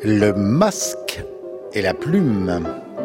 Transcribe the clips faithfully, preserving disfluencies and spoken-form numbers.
Le masque et la plume.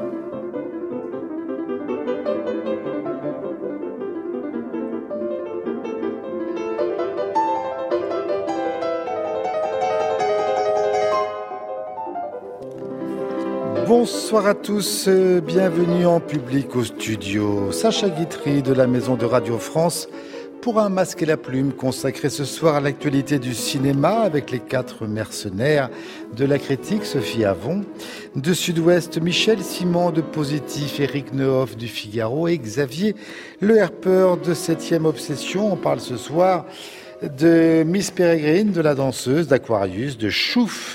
Bonsoir à tous, bienvenue en public au studio. Sacha Guitry de la Maison de Radio France pour un masque et la plume consacré ce soir à l'actualité du cinéma avec les quatre mercenaires de la critique, Sophie Avon, de Sud-Ouest, Michel Simon de Positif, Éric Nehoff du Figaro et Xavier Le Herpeur de septième Obsession. On parle ce soir de Miss Peregrine, de la danseuse, d'Aquarius, de Chouf,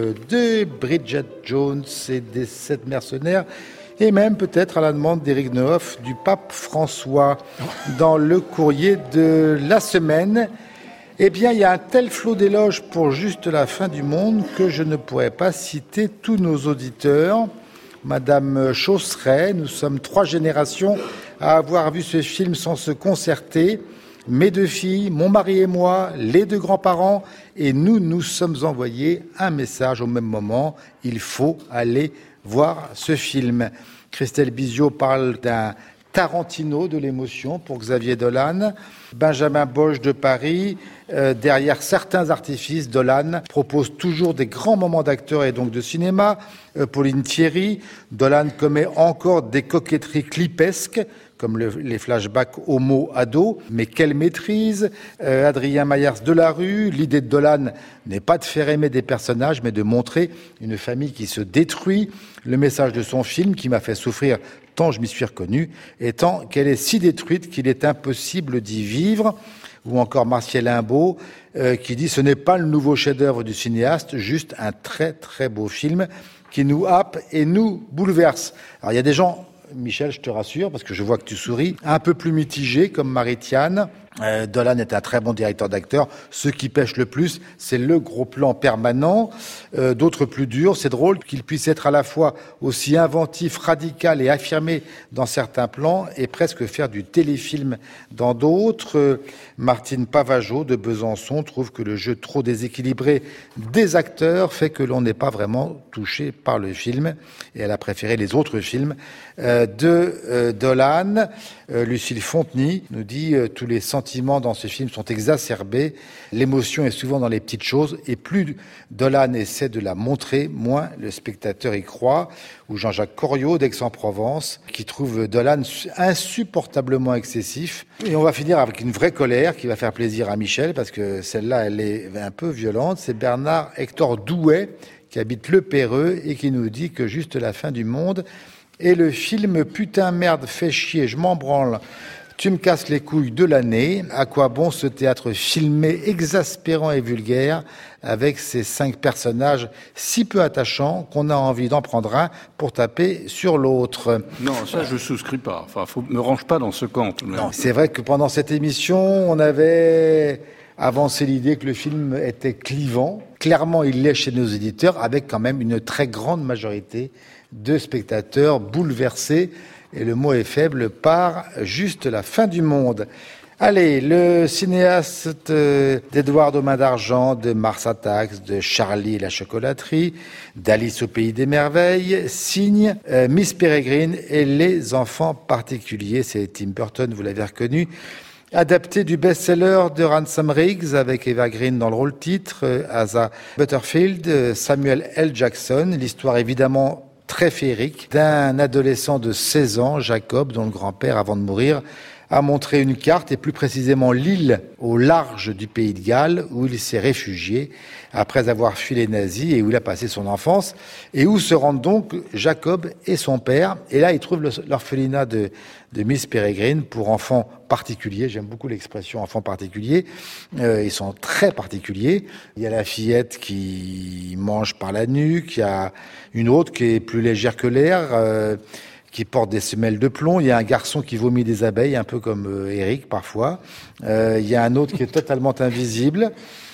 de Bridget Jones et des sept mercenaires, et même peut-être à la demande d'Éric Nehoff du pape François dans le courrier de la semaine. Eh bien, il y a un tel flot d'éloges pour juste la fin du monde que je ne pourrais pas citer tous nos auditeurs. Madame Chausseret, nous sommes trois générations à avoir vu ce film sans se concerter. Mes deux filles, mon mari et moi, les deux grands-parents, et nous nous sommes envoyés un message au même moment. Il faut aller voir ce film. Christelle Biziot parle d'un Tarantino de l'émotion pour Xavier Dolan. Benjamin Bosch de Paris, euh, derrière certains artifices, Dolan propose toujours des grands moments d'acteurs et donc de cinéma. Euh, Pauline Thierry, Dolan commet encore des coquetteries clipesques, comme le, les flashbacks homo-ado, mais quelle maîtrise. euh, Adrien Mayers de la Rue, l'idée de Dolan n'est pas de faire aimer des personnages, mais de montrer une famille qui se détruit. Le message de son film, qui m'a fait souffrir tant je m'y suis reconnu, étant qu'elle est si détruite qu'il est impossible d'y vivre. Ou encore Martial Imbaud, euh, qui dit « Ce n'est pas le nouveau chef-d'œuvre du cinéaste, juste un très très beau film qui nous happe et nous bouleverse. » Alors il y a des gens, Michel, je te rassure, parce que je vois que tu souris, un peu plus mitigé, comme Marie-Tiane. Euh, Dolan est un très bon directeur d'acteurs. Ce qui pêche le plus, c'est le gros plan permanent. Euh, d'autres plus durs. C'est drôle qu'il puisse être à la fois aussi inventif, radical et affirmé dans certains plans et presque faire du téléfilm dans d'autres. Euh, Martine Pavageau de Besançon trouve que le jeu trop déséquilibré des acteurs fait que l'on n'est pas vraiment touché par le film. Et elle a préféré les autres films euh, de euh, Dolan. Euh, Lucille Fonteny nous dit euh, tous les sentiments dans ce film sont exacerbés, l'émotion est souvent dans les petites choses et plus Dolan essaie de la montrer, moins le spectateur y croit. Ou Jean-Jacques Corriot d'Aix-en-Provence qui trouve Dolan insupportablement excessif. Et on va finir avec une vraie colère qui va faire plaisir à Michel parce que celle-là elle est un peu violente. C'est Bernard Hector Douai qui habite Le Perreux et qui nous dit que juste la fin du monde et le film putain merde fait chier, je m'en branle, tu me casses les couilles de l'année. À quoi bon ce théâtre filmé exaspérant et vulgaire avec ces cinq personnages si peu attachants qu'on a envie d'en prendre un pour taper sur l'autre. Non, ça je souscris pas. Enfin, faut me range pas dans ce camp. Tout de même. Non, c'est vrai que pendant cette émission, on avait avancé l'idée que le film était clivant. Clairement, il l'est chez nos éditeurs, avec quand même une très grande majorité de spectateurs bouleversés, et le mot est faible, par juste la fin du monde. Allez, le cinéaste d'Edouard aux mains d'argent, de Mars Attacks, de Charlie et la chocolaterie, d'Alice au pays des merveilles, signe euh, Miss Peregrine et les enfants particuliers. C'est Tim Burton, vous l'avez reconnu. Adapté du best-seller de Ransom Riggs avec Eva Green dans le rôle titre, euh, Asa Butterfield, euh, Samuel L. Jackson. L'histoire évidemment très féerique d'un adolescent de seize ans, Jacob, dont le grand-père, avant de mourir, a montré une carte, et plus précisément l'île au large du pays de Galles, où il s'est réfugié après avoir fui les nazis et où il a passé son enfance, et où se rendent donc Jacob et son père. Et là, ils trouvent l'orphelinat de, de Miss Peregrine pour enfants particuliers. J'aime beaucoup l'expression enfants particuliers. Euh, ils sont très particuliers. Il y a la fillette qui mange par la nuque, il y a une autre qui est plus légère que l'air, euh, qui porte des semelles de plomb. Il y a un garçon qui vomit des abeilles, un peu comme euh, Eric parfois. Euh, il y a un autre qui est totalement invisible.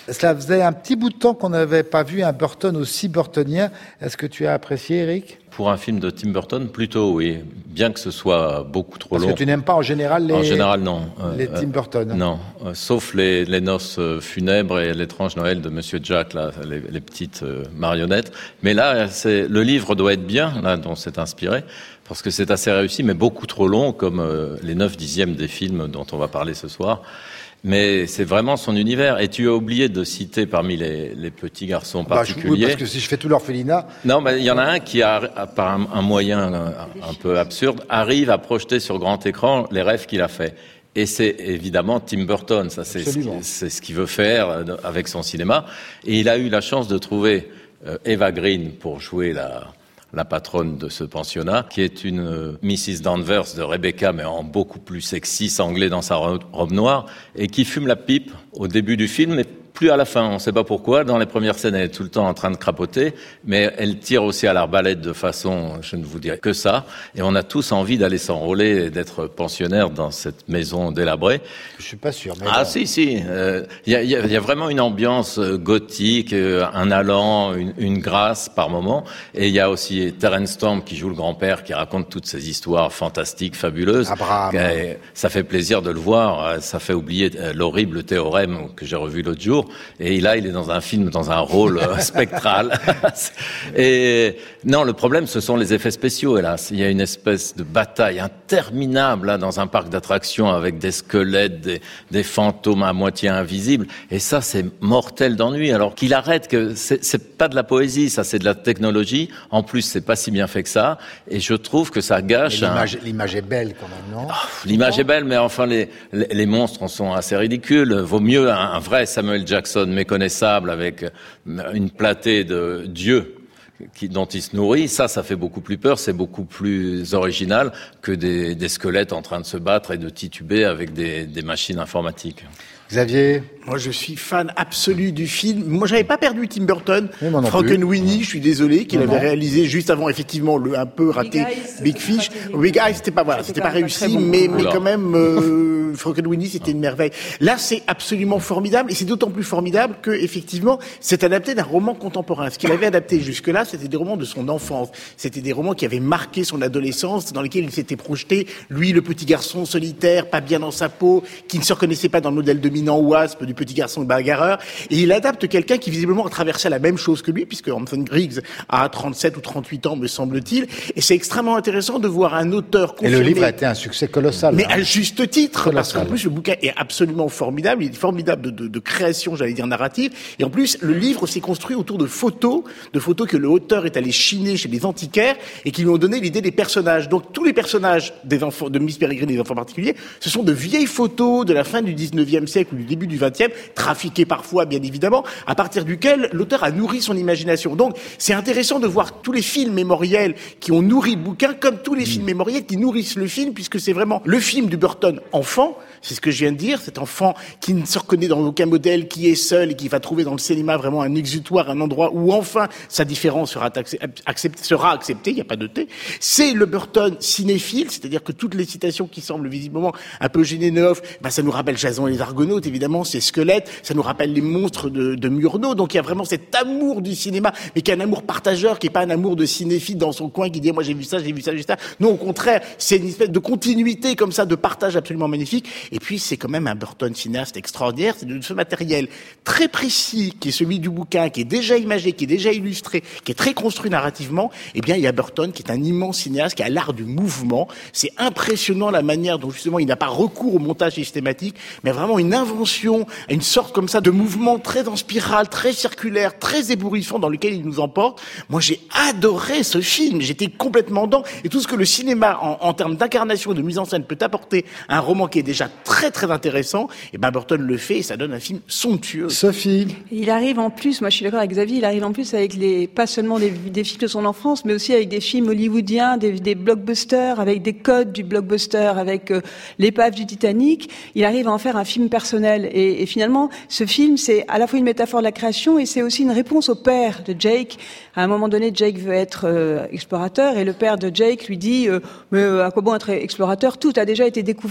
Cela faisait un petit bout de temps qu'on n'avait pas vu un Burton aussi burtonien. Est-ce que tu as apprécié, Eric ? Pour un film de Tim Burton, plutôt oui. Bien que ce soit beaucoup trop Parce long. Parce que tu n'aimes pas en général les, en général, non. les euh, Tim Burton. Non, euh, sauf les, les noces funèbres et l'étrange Noël de Monsieur Jack, là, les, les petites euh, marionnettes. Mais là, c'est, le livre doit être bien, là, dont c'est inspiré, parce que c'est assez réussi, mais beaucoup trop long, comme euh, les neuf dixièmes des films dont on va parler ce soir. Mais c'est vraiment son univers. Et tu as oublié de citer parmi les, les petits garçons particuliers. Bah, je, oui, parce que si je fais tout l'orphelinat. Non, mais il y en a un qui, a, par un, un moyen un, un peu absurde, arrive à projeter sur grand écran les rêves qu'il a faits. Et c'est évidemment Tim Burton. Ça, c'est, ce, c'est ce qu'il veut faire avec son cinéma. Et il a eu la chance de trouver euh, Eva Green pour jouer la. la patronne de ce pensionnat, qui est une euh, missus Danvers de Rebecca, mais en beaucoup plus sexy, sanglée dans sa robe noire, et qui fume la pipe au début du film, mais plus à la fin. On ne sait pas pourquoi. Dans les premières scènes, elle est tout le temps en train de crapoter, mais elle tire aussi à l'arbalète de façon, je ne vous dirai que ça, et on a tous envie d'aller s'enrôler et d'être pensionnaire dans cette maison délabrée. Je suis pas sûr. Mais ah bon. si, si. Il euh, y, a, y, a, y a vraiment une ambiance euh, gothique, euh, un allant, une, une grâce par moment. Et il y a aussi Terence Stamp qui joue le grand-père, qui raconte toutes ces histoires fantastiques, fabuleuses. Abraham. Et ça fait plaisir de le voir. Ça fait oublier l'horrible théorème que j'ai revu l'autre jour. Et là, il est dans un film, dans un rôle euh, spectral. Et non, le problème, ce sont les effets spéciaux, hélas. Il y a une espèce de bataille interminable là, dans un parc d'attractions avec des squelettes, des, des fantômes à moitié invisibles. Et ça, c'est mortel d'ennui. Alors qu'il arrête, que c'est, c'est pas de la poésie, ça, c'est de la technologie. En plus, c'est pas si bien fait que ça. Et je trouve que ça gâche. L'image, un... l'image est belle quand même, non ? Oh, l'image est belle, mais enfin, les, les, les monstres sont assez ridicules. Vaut mieux un, un vrai Samuel Jackson méconnaissable avec une platée de dieux qui, dont il se nourrit. Ça, ça fait beaucoup plus peur. C'est beaucoup plus original que des, des squelettes en train de se battre et de tituber avec des, des machines informatiques. Xavier ? Moi, je suis fan absolu du film. Moi, j'avais pas perdu Tim Burton. Frankenweenie, je suis désolé, qu'il non, avait non. réalisé juste avant, effectivement, le un peu raté Big, Eyes, Big Fish. Big Eyes, c'était pas, voilà, c'était, c'était pas réussi, bon. mais, mais quand même, euh, Frankenweenie, c'était une merveille. Là, c'est absolument formidable, et c'est d'autant plus formidable que, effectivement, c'est adapté d'un roman contemporain. Ce qu'il avait adapté jusque-là, c'était des romans de son enfance. C'était des romans qui avaient marqué son adolescence, dans lesquels il s'était projeté, lui, le petit garçon solitaire, pas bien dans sa peau, qui ne se reconnaissait pas dans le modèle dominant wasp du petit garçon bagarreur, et il adapte quelqu'un qui visiblement a traversé la même chose que lui, puisque Anthony Griggs a trente-sept ou trente-huit ans, me semble-t-il, et c'est extrêmement intéressant de voir un auteur confirmé. Et le livre a été un succès colossal. Mais hein. à juste titre, colossal. Parce qu'en plus le bouquin est absolument formidable, il est formidable de, de, de création, j'allais dire narrative, et en plus le livre s'est construit autour de photos, de photos que l'auteur est allé chiner chez les antiquaires, et qui lui ont donné l'idée des personnages. Donc tous les personnages des enfants, de Miss Peregrine et des enfants particuliers, ce sont de vieilles photos de la fin du dix-neuvième siècle ou du début du vingtième, trafiquées parfois, bien évidemment, à partir duquel l'auteur a nourri son imagination. Donc, c'est intéressant de voir tous les films mémoriels qui ont nourri le bouquin, comme tous les mmh. films mémoriels qui nourrissent le film, puisque c'est vraiment le film du Burton enfant, c'est ce que je viens de dire, cet enfant qui ne se reconnaît dans aucun modèle, qui est seul et qui va trouver dans le cinéma vraiment un exutoire, un endroit où enfin sa différence sera acceptée, sera acceptée, il n'y a pas de thé. C'est le Burton cinéphile, c'est-à-dire que toutes les citations qui semblent visiblement un peu gêner neuf, bah, ça nous rappelle Jason et les Argonautes, évidemment, ces squelettes, ça nous rappelle les monstres de, de Murnau, donc il y a vraiment cet amour du cinéma, mais qui est un amour partageur, qui n'est pas un amour de cinéphile dans son coin, qui dit, moi j'ai vu ça, j'ai vu ça, j'ai vu ça. Non, au contraire, c'est une espèce de continuité comme ça, de partage absolument magnifique. Et puis, c'est quand même un Burton cinéaste extraordinaire, c'est de ce matériel très précis, qui est celui du bouquin, qui est déjà imagé, qui est déjà illustré, qui est très construit narrativement. Eh bien, il y a Burton, qui est un immense cinéaste, qui a l'art du mouvement. C'est impressionnant la manière dont, justement, il n'a pas recours au montage systématique, mais vraiment une invention, une sorte comme ça de mouvement très en spirale, très circulaire, très ébouriffant dans lequel il nous emporte. Moi, j'ai adoré ce film. J'étais complètement dedans. Et tout ce que le cinéma, en, en termes d'incarnation et de mise en scène, peut apporter à un roman qui est déjà très, très intéressant, et ben Burton le fait et ça donne un film somptueux. Sophie. Il arrive en plus, moi je suis d'accord avec Xavier, il arrive en plus avec les, pas seulement des, des films de son enfance, mais aussi avec des films hollywoodiens, des, des blockbusters, avec des codes du blockbuster, avec euh, l'épave du Titanic. Il arrive à en faire un film personnel. Et, et finalement, ce film, c'est à la fois une métaphore de la création et c'est aussi une réponse au père de Jake. À un moment donné, Jake veut être euh, explorateur et le père de Jake lui dit euh, « Mais euh, à quoi bon être explorateur ? Tout a déjà été découvert sur cette terre. »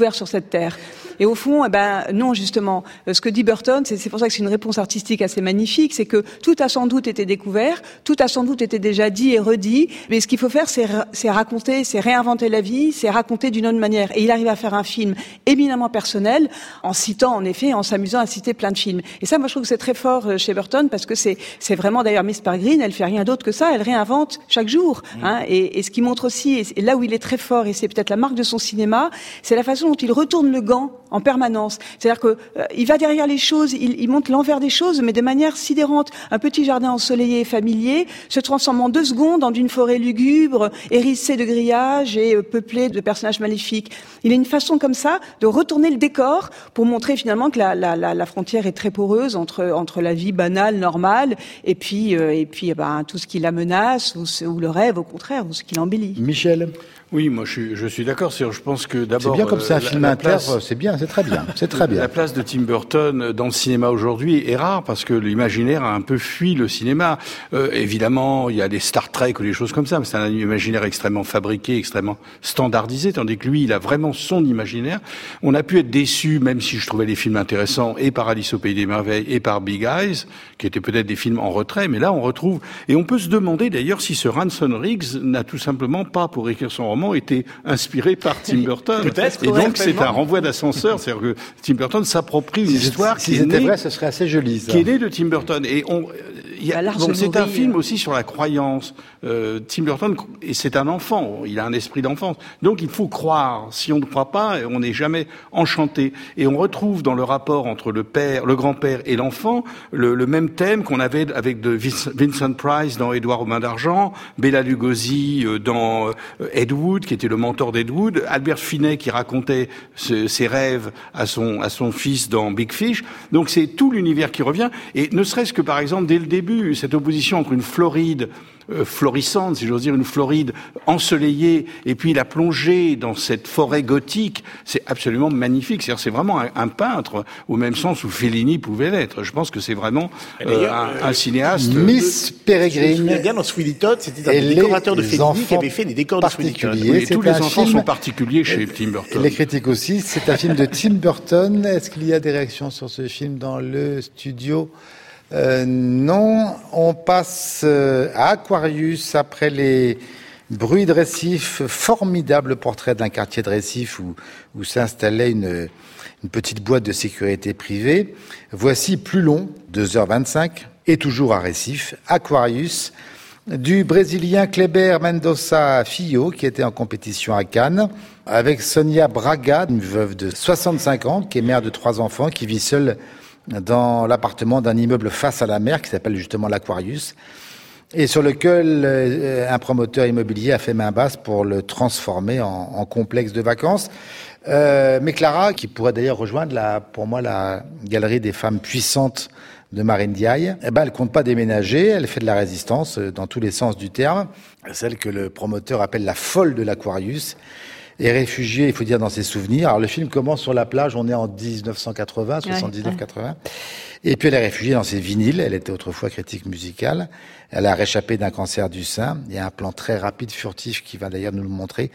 découvert. Et au fond, eh ben non, justement, ce que dit Burton, c'est, c'est pour ça que c'est une réponse artistique assez magnifique, c'est que tout a sans doute été découvert, tout a sans doute été déjà dit et redit, mais ce qu'il faut faire, c'est, c'est raconter, c'est réinventer la vie, c'est raconter d'une autre manière. Et il arrive à faire un film éminemment personnel, en citant, en effet, en s'amusant à citer plein de films. Et ça, moi, je trouve que c'est très fort chez Burton, parce que c'est, c'est vraiment, d'ailleurs, Miss Peregrine, elle fait rien d'autre que ça, elle réinvente chaque jour. Mmh. Hein, et, et ce qui montre aussi, et là où il est très fort, et c'est peut-être la marque de son cinéma, c'est la façon dont il retourne le gant en permanence. C'est-à-dire que euh, il va derrière les choses, il, il monte l'envers des choses, mais de manière sidérante. Un petit jardin ensoleillé et familier se transforme en deux secondes en une forêt lugubre, hérissée de grillages et euh, peuplée de personnages maléfiques. Il a une façon comme ça de retourner le décor pour montrer finalement que la, la, la, la frontière est très poreuse entre entre la vie banale, normale, et puis euh, et puis eh ben, tout ce qui la menace ou, ce, ou le rêve, au contraire, ou ce qui l'embellit. Michel. Oui, moi je suis, je suis d'accord. C'est, je pense que d'abord c'est bien comme c'est un euh, film la, la inter, place, c'est bien, c'est très bien, c'est très bien. La place de Tim Burton dans le cinéma aujourd'hui est rare parce que l'imaginaire a un peu fui le cinéma. Euh, évidemment, il y a des Star Trek ou des choses comme ça, mais c'est un imaginaire extrêmement fabriqué, extrêmement standardisé, tandis que lui, il a vraiment son imaginaire. On a pu être déçu, même si je trouvais les films intéressants, et par Alice au Pays des Merveilles et par Big Eyes, qui étaient peut-être des films en retrait, mais là on retrouve. Et on peut se demander d'ailleurs si ce Ransom Riggs n'a tout simplement pas, pour écrire son roman, été inspiré par Tim Burton. Peut-être. Et donc c'est un renvoi d'ascenseur, c'est-à-dire que Tim Burton s'approprie une histoire si qui est c'était née, vrai, ce serait assez joli, ça. qui est née de Tim Burton. Et on, y a, bah, donc c'est un nourrit, film euh... aussi sur la croyance. Euh, Tim Burton, et c'est un enfant, il a un esprit d'enfance. Donc il faut croire. Si on ne croit pas, on n'est jamais enchanté. Et on retrouve dans le rapport entre le père, le grand-père et l'enfant, le, le même thème qu'on avait avec de Vincent Price dans Édouard aux mains d'argent, Bela Lugosi dans Ed Wood, qui était le mentor d'Ed Wood, Albert Finney qui racontait ce, ses rêves à son, à son fils dans Big Fish. Donc c'est tout l'univers qui revient. Et ne serait-ce que par exemple, dès le début, cette opposition entre une Floride Euh, florissante, si j'ose dire, une Floride ensoleillée, et puis la plongée dans cette forêt gothique, c'est absolument magnifique. C'est-à-dire, c'est vraiment un, un peintre, au même sens où Fellini pouvait l'être. Je pense que c'est vraiment euh, un, un cinéaste. Miss Peregrine. Je me souviens bien dans Sweeney Todd, c'était un décorateur de Fellini qui avait fait des décors de Sweeney Todd. Oui, tous les enfants film... sont particuliers chez Tim Burton. Les critiques aussi. C'est un film de Tim Burton. Est-ce qu'il y a des réactions sur ce film dans le studio? Euh, non, on passe euh, à Aquarius après les bruits de Récif, formidable portrait d'un quartier de Récif où, où s'installait une, une petite boîte de sécurité privée. Voici plus long, deux heures vingt-cinq, et toujours à Récif, Aquarius, du Brésilien Kleber Mendonça Filho, qui était en compétition à Cannes, avec Sonia Braga, une veuve de soixante-cinq ans, qui est mère de trois enfants, qui vit seule dans l'appartement d'un immeuble face à la mer qui s'appelle justement l'Aquarius et sur lequel euh, un promoteur immobilier a fait main basse pour le transformer en, en complexe de vacances. Euh, mais Clara, qui pourrait d'ailleurs rejoindre la, pour moi la galerie des femmes puissantes de Marine Diaye, eh ben, elle compte pas déménager, elle fait de la résistance dans tous les sens du terme, celle que le promoteur appelle la folle de l'Aquarius. Et réfugiée, il faut dire, dans ses souvenirs. Alors, le film commence sur la plage, on est en dix-neuf cent quatre-vingts, soixante-dix-neuf quatre-vingts. Et puis, elle est réfugiée dans ses vinyles. Elle était autrefois critique musicale. Elle a réchappé d'un cancer du sein. Il y a un plan très rapide, furtif, qui va d'ailleurs nous le montrer.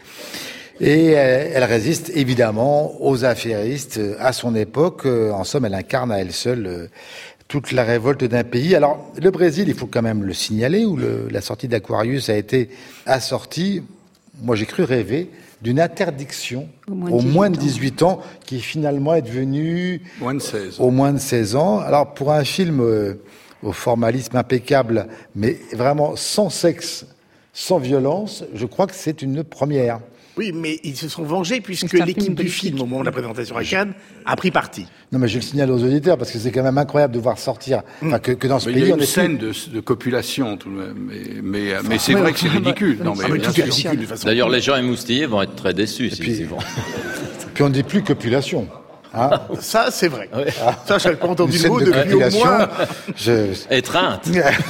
Et elle, elle résiste, évidemment, aux affairistes à son époque. En somme, elle incarne à elle seule toute la révolte d'un pays. Alors, le Brésil, il faut quand même le signaler, où le, la sortie d'Aquarius a été assortie, moi j'ai cru rêver, d'une interdiction au moins, au moins de dix-huit ans, qui finalement est devenue moins de seize. Au moins de seize ans. Alors pour un film euh, au formalisme impeccable, mais vraiment sans sexe, sans violence, je crois que c'est une première. Oui, mais ils se sont vengés puisque l'équipe du film, au moment de la présentation à Cannes, a pris parti. Non, mais je le signale aux auditeurs parce que c'est quand même incroyable de voir sortir, enfin, que, que dans ce mais pays, il y a on une est scène de, de copulation tout de même. Mais, mais, enfin, mais c'est vrai que c'est ridicule. Non, mais, ah, mais tout est ridicule de façon. D'ailleurs, les gens émoustillés vont être très déçus et si puis, ils y vont. Puis on ne dit plus copulation. Hein ça, c'est vrai. Ouais. Ça, je n'avais pas entendu le mot de depuis au moins... Je... Étreinte.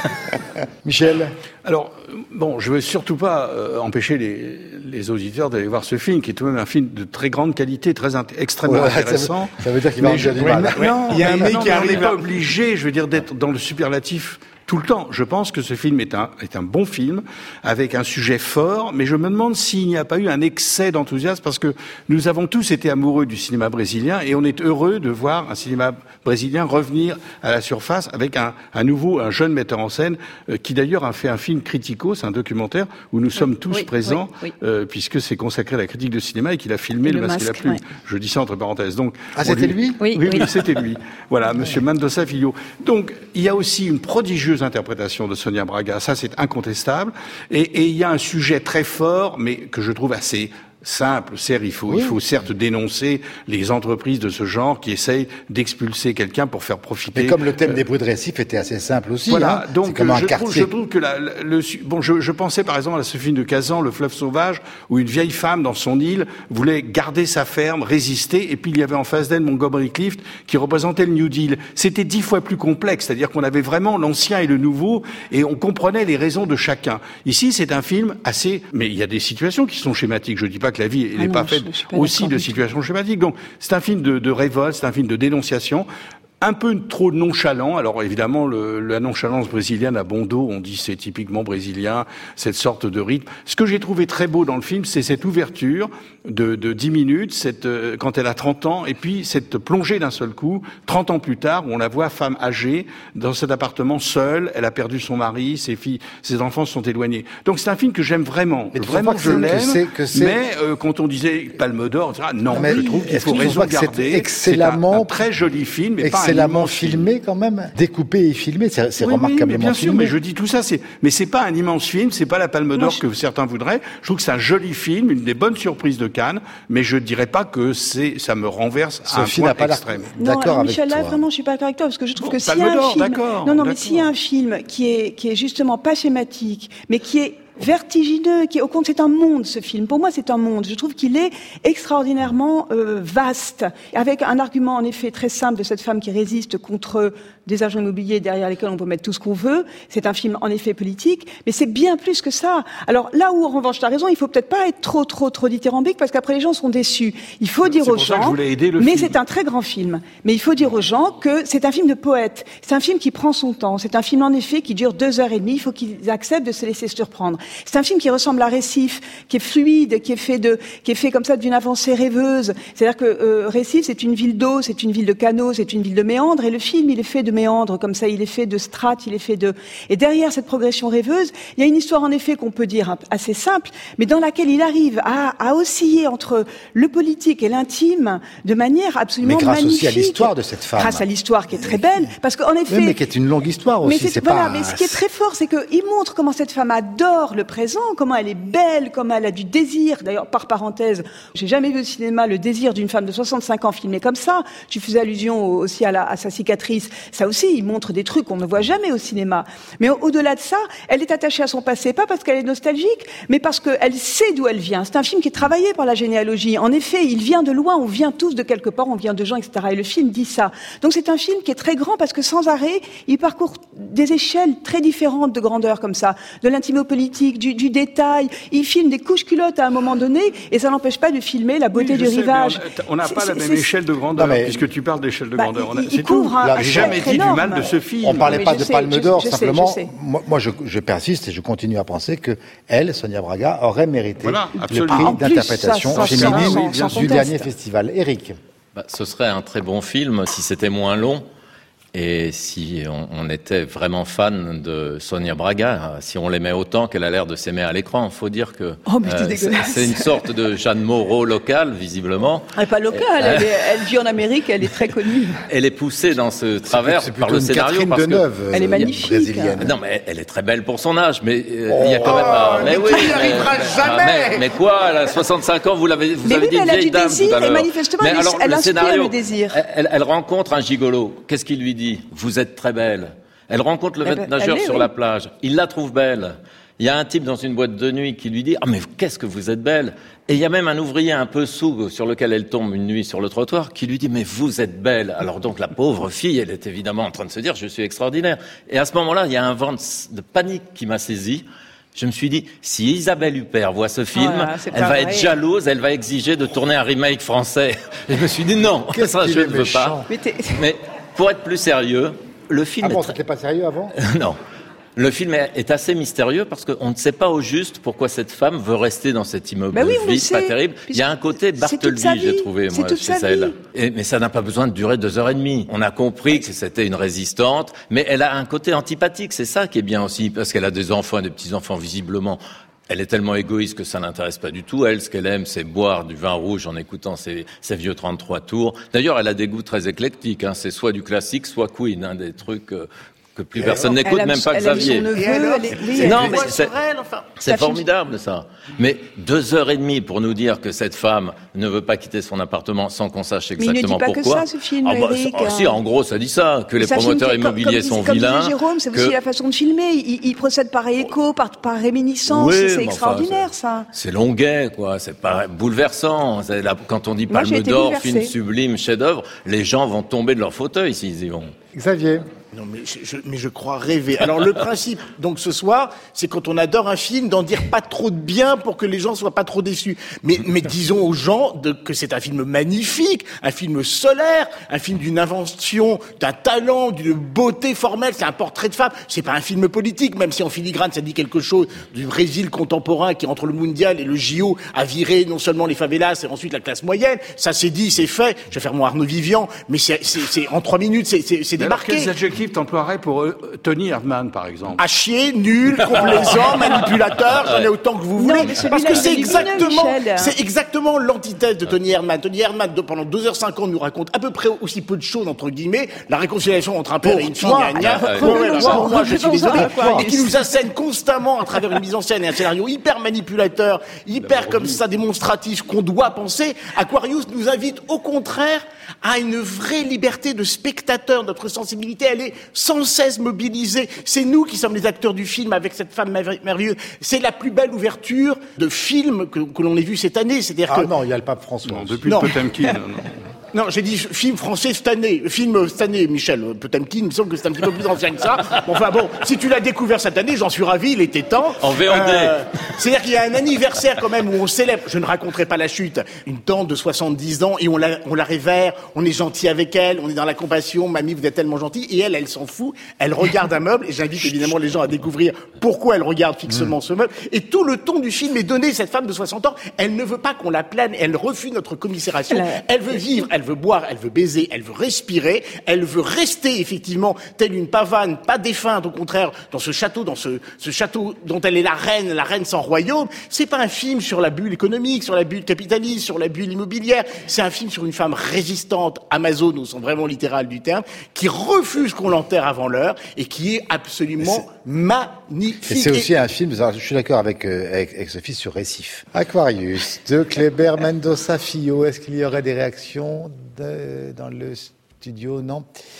Michel. Alors, bon, je veux surtout pas euh, empêcher les, les auditeurs d'aller voir ce film, qui est tout de même un film de très grande qualité, très int- extrêmement ouais, Ça intéressant. veut, ça veut dire qu'il va en dire du mal. Non, il y a un mec qui on n'est arrive pas à... obligé, je veux dire, d'être dans le superlatif tout le temps. Je pense que ce film est un, est un bon film, avec un sujet fort, mais je me demande s'il n'y a pas eu un excès d'enthousiasme, parce que nous avons tous été amoureux du cinéma brésilien, et on est heureux de voir un cinéma brésilien revenir à la surface avec un, un nouveau, un jeune metteur en scène, euh, qui d'ailleurs a fait un film Critico, c'est un documentaire où nous oui, sommes tous oui, présents, oui, oui. Euh, puisque c'est consacré à la critique de cinéma et qu'il a filmé Le, le Masque et la Plume. Ouais. Je dis ça entre parenthèses. Donc, ah, c'était lui, lui Oui, oui, oui, c'était lui. Voilà, Monsieur Mendonça Filho. Donc, il y a aussi une prodigieuse interprétation de Sonia Braga, ça c'est incontestable, et, et il y a un sujet très fort, mais que je trouve assez simple. Certes, il faut, oui. il faut certes dénoncer les entreprises de ce genre qui essayent d'expulser quelqu'un pour faire profiter. Mais comme le thème euh, des bruits de Récif était assez simple aussi. Voilà. Hein, donc, c'est comme un je, quartier. Trouve, je trouve que la, la, le, bon, je, je pensais par exemple à ce film de Kazan, Le Fleuve Sauvage, où une vieille femme dans son île voulait garder sa ferme, résister, et puis il y avait en face d'elle Montgomery Clift qui représentait le New Deal. C'était dix fois plus complexe, c'est-à-dire qu'on avait vraiment l'ancien et le nouveau, et on comprenait les raisons de chacun. Ici, c'est un film assez, mais il y a des situations qui sont schématiques. Je dis pas que la vie n'est ah pas faite aussi de situations schématiques. Donc, c'est un film de, de révolte, c'est un film de dénonciation. Un peu trop nonchalant. Alors évidemment, le, la nonchalance brésilienne à bon dos, on dit c'est typiquement brésilien, cette sorte de rythme. Ce que j'ai trouvé très beau dans le film, c'est cette ouverture de, de dix minutes, cette, euh, quand elle a trente ans, et puis cette plongée d'un seul coup, trente ans plus tard, où on la voit femme âgée, dans cet appartement seule, elle a perdu son mari, ses filles, ses enfants se sont éloignés. Donc c'est un film que j'aime vraiment. Mais vraiment que je l'aime, mais euh, quand on disait Palme d'Or, et cetera, non, mais je trouve qu'il faut raison garder. Excellemment, c'est un, un très joli film, mais pas excellemment filmé quand même, découpé et filmé, c'est, c'est oui, remarquablement oui, bien filmé. sûr, mais je dis tout ça, c'est, mais c'est pas un immense film, c'est pas la Palme d'Or je... que certains voudraient. Je trouve que c'est un joli film, une des bonnes surprises de Cannes, mais je dirais pas que c'est, ça me renverse à un point extrême. Non, d'accord avec Michel, toi. Là, vraiment, je suis pas d'accord avec toi, parce que je trouve bon, que s'il y a un film, d'accord, non, non, d'accord. mais s'il y a un film qui est, qui est justement pas schématique, mais qui est vertigineux, qui, au compte, c'est un monde, ce film. Pour moi, c'est un monde. Je trouve qu'il est extraordinairement euh, vaste, avec un argument, en effet, très simple de cette femme qui résiste contre des agents immobiliers derrière lesquels on peut mettre tout ce qu'on veut. C'est un film, en effet, politique, mais c'est bien plus que ça. Alors, là où, en revanche, tu as raison, il faut peut-être pas être trop, trop, trop dithyrambique, parce qu'après, les gens sont déçus. Il faut dire c'est aux gens, mais film. C'est un très grand film, mais il faut dire ouais. aux gens que c'est un film de poète. C'est un film qui prend son temps. C'est un film, en effet, qui dure deux heures et demie. Il faut qu'ils acceptent de se laisser surprendre. C'est un film qui ressemble à Récif, qui est fluide, qui est fait de, qui est fait comme ça d'une avancée rêveuse. C'est-à-dire que euh, Récif, c'est une ville d'eau, c'est une ville de canaux, c'est une ville de méandres, et le film, il est fait de méandres, comme ça, il est fait de strates, il est fait de... Et derrière cette progression rêveuse, il y a une histoire, en effet, qu'on peut dire assez simple, mais dans laquelle il arrive à, à osciller entre le politique et l'intime de manière absolument magnifique. Mais grâce magnifique. aussi à l'histoire de cette femme. Grâce à l'histoire qui est très belle, parce qu'en effet... Oui, mais qui est une longue histoire aussi, mais c'est, c'est voilà, pas... mais ce qui est très fort, c'est qu'il montre comment cette femme adore le présent, comment elle est belle, comment elle a du désir. D'ailleurs, par parenthèse, j'ai jamais vu au cinéma le désir d'une femme de soixante-cinq ans filmé comme ça. Tu faisais allusion aussi à, la, à sa cicatrice. Ça aussi, il montre des trucs qu'on ne voit jamais au cinéma. Mais au- au-delà de ça, elle est attachée à son passé, pas parce qu'elle est nostalgique, mais parce qu'elle sait d'où elle vient. C'est un film qui est travaillé par la généalogie. En effet, il vient de loin, on vient tous de quelque part, on vient de gens, et cetera. Et le film dit ça. Donc c'est un film qui est très grand parce que sans arrêt, il parcourt des échelles très différentes de grandeur comme ça, de l'intime au politique, du, du détail. Il filme des couches culottes à un moment donné, et ça n'empêche pas de filmer la beauté Oui, du je sais, rivage. mais On n'a pas C'est- la même c'est- échelle de grandeur, Non, mais- puisque tu parles d'échelle de Bah, grandeur. On a- il- c'est il tout. couvre un- Là, un J'ai jamais spectre dit du énorme. mal de ce film. On parlait Mais pas je de sais, Palme je- d'Or, je sais, simplement. je sais. Moi, moi, je, je persiste et je continue à penser que elle, Sonia Braga, aurait mérité Voilà, le absolument. prix En plus, d'interprétation ça, ça, ça, féminine sans- du sans conteste. dernier festival. Éric. Bah, ce serait un très bon film si c'était moins long et si on, on était vraiment fan de Sonia Braga, si on l'aimait autant qu'elle a l'air de s'aimer à l'écran. Il faut dire que Oh, mais t'es c'est, dégueulasse. c'est une sorte de Jeanne Moreau locale, visiblement. Elle n'est pas locale, elle, est- elle vit en Amérique, elle est très connue. Elle est poussée dans ce travers C'est par plutôt le une scénario. Catherine parce que- Deneuve, Elle est euh, magnifique. brésilienne. Non, mais elle est très belle pour son âge, mais euh, il y a quand même un... Mais oui, tu n'y arriveras jamais. Ah, mais, mais quoi, elle a soixante-cinq ans, vous l'avez, vous Mais avez oui, dit mais une elle a vieille du dame désir, tout à et l'heure. manifestement, Mais elle- alors, elle le inspire scénario, le désir. Elle, elle- elle rencontre un gigolo. Qu'est-ce qu'il lui dit? Vous êtes très belle. Elle rencontre le Eh ben, maître nageur elle est, sur oui. la plage. Il la trouve belle. Il y a un type dans une boîte de nuit qui lui dit « Ah, mais qu'est-ce que vous êtes belle !» Et il y a même un ouvrier un peu sourd sur lequel elle tombe une nuit sur le trottoir qui lui dit « Mais vous êtes belle !» Alors donc la pauvre fille, elle est évidemment en train de se dire « Je suis extraordinaire !» Et à ce moment-là, il y a un vent de, de panique qui m'a saisi. Je me suis dit, si Isabelle Huppert voit ce film, Oh là là, c'est elle pas va vrai. être jalouse, elle va exiger de tourner un remake français. Et je me suis dit non, Qu'est-ce ça qu'il je est ne veux méchant. pas. Mais t'es- Mais pour être plus sérieux, le film Ah bon, est très... c'était pas sérieux avant? non. Le film est assez mystérieux parce qu'on ne sait pas au juste pourquoi cette femme veut rester dans cet immeuble bah oui, vide, pas terrible. Il y a un côté Bartleby, j'ai trouvé, moi, chez celle. Et, mais ça n'a pas besoin de durer deux heures et demie. On a compris que c'était une résistante, mais elle a un côté antipathique. C'est ça qui est bien aussi, parce qu'elle a des enfants, des petits-enfants, visiblement. Elle est tellement égoïste que ça l'intéresse pas du tout. Elle, ce qu'elle aime, c'est boire du vin rouge en écoutant ses, ses vieux trente-trois tours. D'ailleurs, elle a des goûts très éclectiques, hein. C'est soit du classique, soit Queen, hein, des trucs... Euh, que plus personne n'écoute, même pas Xavier. Non, mais c'est, c'est formidable, ça. Mais deux heures et demie pour nous dire que cette femme ne veut pas quitter son appartement sans qu'on sache exactement pourquoi. Mais il ne dit pas pourquoi. Que ça, ce film, ah bah, Eric. Ah, si, en gros, ça dit ça, que les promoteurs immobiliers sont comme vilains. Comme disait Jérôme, c'est que... aussi la façon de filmer. Il, il procède par écho, par, par réminiscence. Oui, c'est extraordinaire, enfin, ça. C'est longuet, quoi. C'est pas bouleversant. C'est là, quand on dit Moi, Palme d'Or, film sublime, chef-d'œuvre, les gens vont tomber de leur fauteuil s'ils y vont. Xavier. Non, mais je, je, mais je crois rêver. Alors, le principe, donc, ce soir, c'est quand on adore un film, d'en dire pas trop de bien pour que les gens soient pas trop déçus. Mais, mais disons aux gens de, que c'est un film magnifique, un film solaire, un film d'une invention, d'un talent, d'une beauté formelle. C'est un portrait de femme. C'est pas un film politique, même si en filigrane, ça dit quelque chose du Brésil contemporain qui, entre le mondial et le J O, a viré non seulement les favelas et ensuite la classe moyenne. Ça, c'est dit, c'est fait. Je vais faire mon Arnaud Vivian, mais c'est, c'est, c'est en trois minutes, c'est, c'est, c'est démarqué. T'emploierais pour euh, Tony Erdmann, par exemple? À chier, nul, complaisant, manipulateur, j'en ai autant que vous voulez. Non, parce que c'est exactement, c'est exactement l'antithèse de Tony Erdmann. Tony Erdmann, de, pendant deux heures cinquante, nous raconte à peu près aussi peu de choses, entre guillemets, la réconciliation entre un père pour et une fille, gna gna. Pour moi, je suis désolé. Et qui nous assène constamment à travers une mise en scène et un scénario hyper manipulateur, hyper comme ça démonstratif qu'on doit penser. Aquarius nous invite au contraire à une vraie liberté de spectateur. Notre sensibilité, elle est sans cesse mobilisée. C'est nous qui sommes les acteurs du film avec cette femme merveilleuse. C'est la plus belle ouverture de film que, que l'on ait vu cette année. C'est-à-dire ah que... non, il y a le pape François. Non, depuis non. le Potemkin. non. Non, j'ai dit film français cette année. Film cette année, Michel. Potemkin, il me semble que c'est un petit peu plus ancien que ça. Bon, enfin bon, si tu l'as découvert cette année, j'en suis ravi, il était temps. En V O D. Euh, c'est-à-dire qu'il y a un anniversaire quand même où on célèbre, je ne raconterai pas la chute, une tante de soixante-dix ans et on la, on la révère, on est gentil avec elle, on est dans la compassion, mamie vous êtes tellement gentille, et elle, elle s'en fout, elle regarde un meuble, et j'invite évidemment les gens à découvrir pourquoi elle regarde fixement mmh. ce meuble, et tout le ton du film est donné, cette femme de soixante ans, elle ne veut pas qu'on la plane, elle refuse notre commisération, elle veut vivre, elle veut boire, elle veut baiser, elle veut respirer, elle veut rester effectivement telle une pavane, pas défunte, au contraire, dans ce château, dans ce, ce château dont elle est la reine, la reine sans royaume. C'est pas un film sur la bulle économique, sur la bulle capitaliste, sur la bulle immobilière. C'est un film sur une femme résistante, Amazon au sens vraiment littéral du terme, qui refuse qu'on l'enterre avant l'heure et qui est absolument c'est... magnifique. Et c'est aussi et... un film, je suis d'accord avec, euh, avec, avec Sophie sur Récif. Aquarius, de Kleber Mendoza Filho. Est-ce qu'il y aurait des réactions de, dans le studio? Non.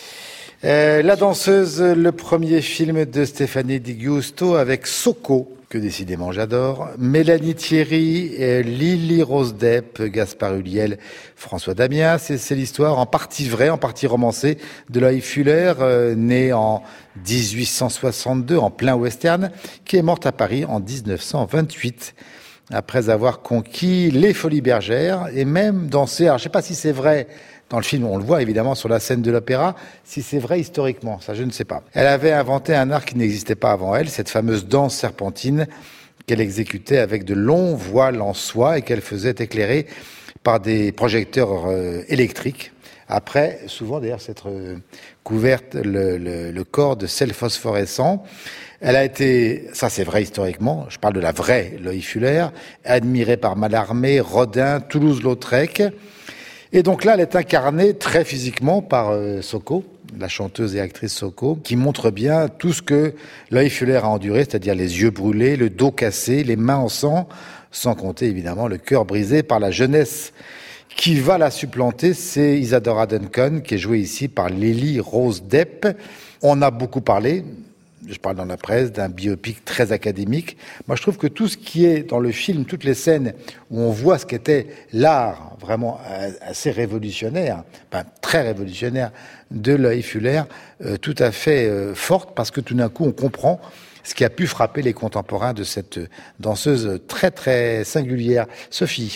Euh, La danseuse, le premier film de Stéphanie Di Giusto avec Soko, que décidément j'adore, Mélanie Thierry, euh, Lily Rose Depp, Gaspard Ulliel, François Damiens. C'est, c'est l'histoire en partie vraie, en partie romancée de Loïc Fuller, euh, né en dix-huit cent soixante-deux, en plein western, qui est morte à Paris en dix-neuf cent vingt-huit. Après avoir conquis les Folies Bergères et même dansé, alors je sais pas si c'est vrai, dans le film on le voit évidemment sur la scène de l'opéra, si c'est vrai historiquement, ça je ne sais pas. Elle avait inventé un art qui n'existait pas avant elle, cette fameuse danse serpentine qu'elle exécutait avec de longs voiles en soie et qu'elle faisait éclairer par des projecteurs euh, électriques. Après, souvent d'ailleurs, s'être euh, couverte le, le, le corps de sel phosphorescent. Elle a été, ça c'est vrai historiquement, je parle de la vraie Loïc Fuller, admirée par Mallarmé, Rodin, Toulouse-Lautrec. Et donc là, elle est incarnée très physiquement par euh, Soko, la chanteuse et actrice Soko, qui montre bien tout ce que Loïc Fuller a enduré, c'est-à-dire les yeux brûlés, le dos cassé, les mains en sang, sans compter évidemment le cœur brisé par la jeunesse. Qui va la supplanter, c'est Isadora Duncan, qui est jouée ici par Lily Rose Depp. On a beaucoup parlé, je parle dans la presse, d'un biopic très académique. Moi, je trouve que tout ce qui est dans le film, toutes les scènes où on voit ce qu'était l'art vraiment assez révolutionnaire, enfin, très révolutionnaire de Loïc Fuller, euh, tout à fait euh, forte, parce que tout d'un coup, on comprend ce qui a pu frapper les contemporains de cette danseuse très, très singulière. Sophie.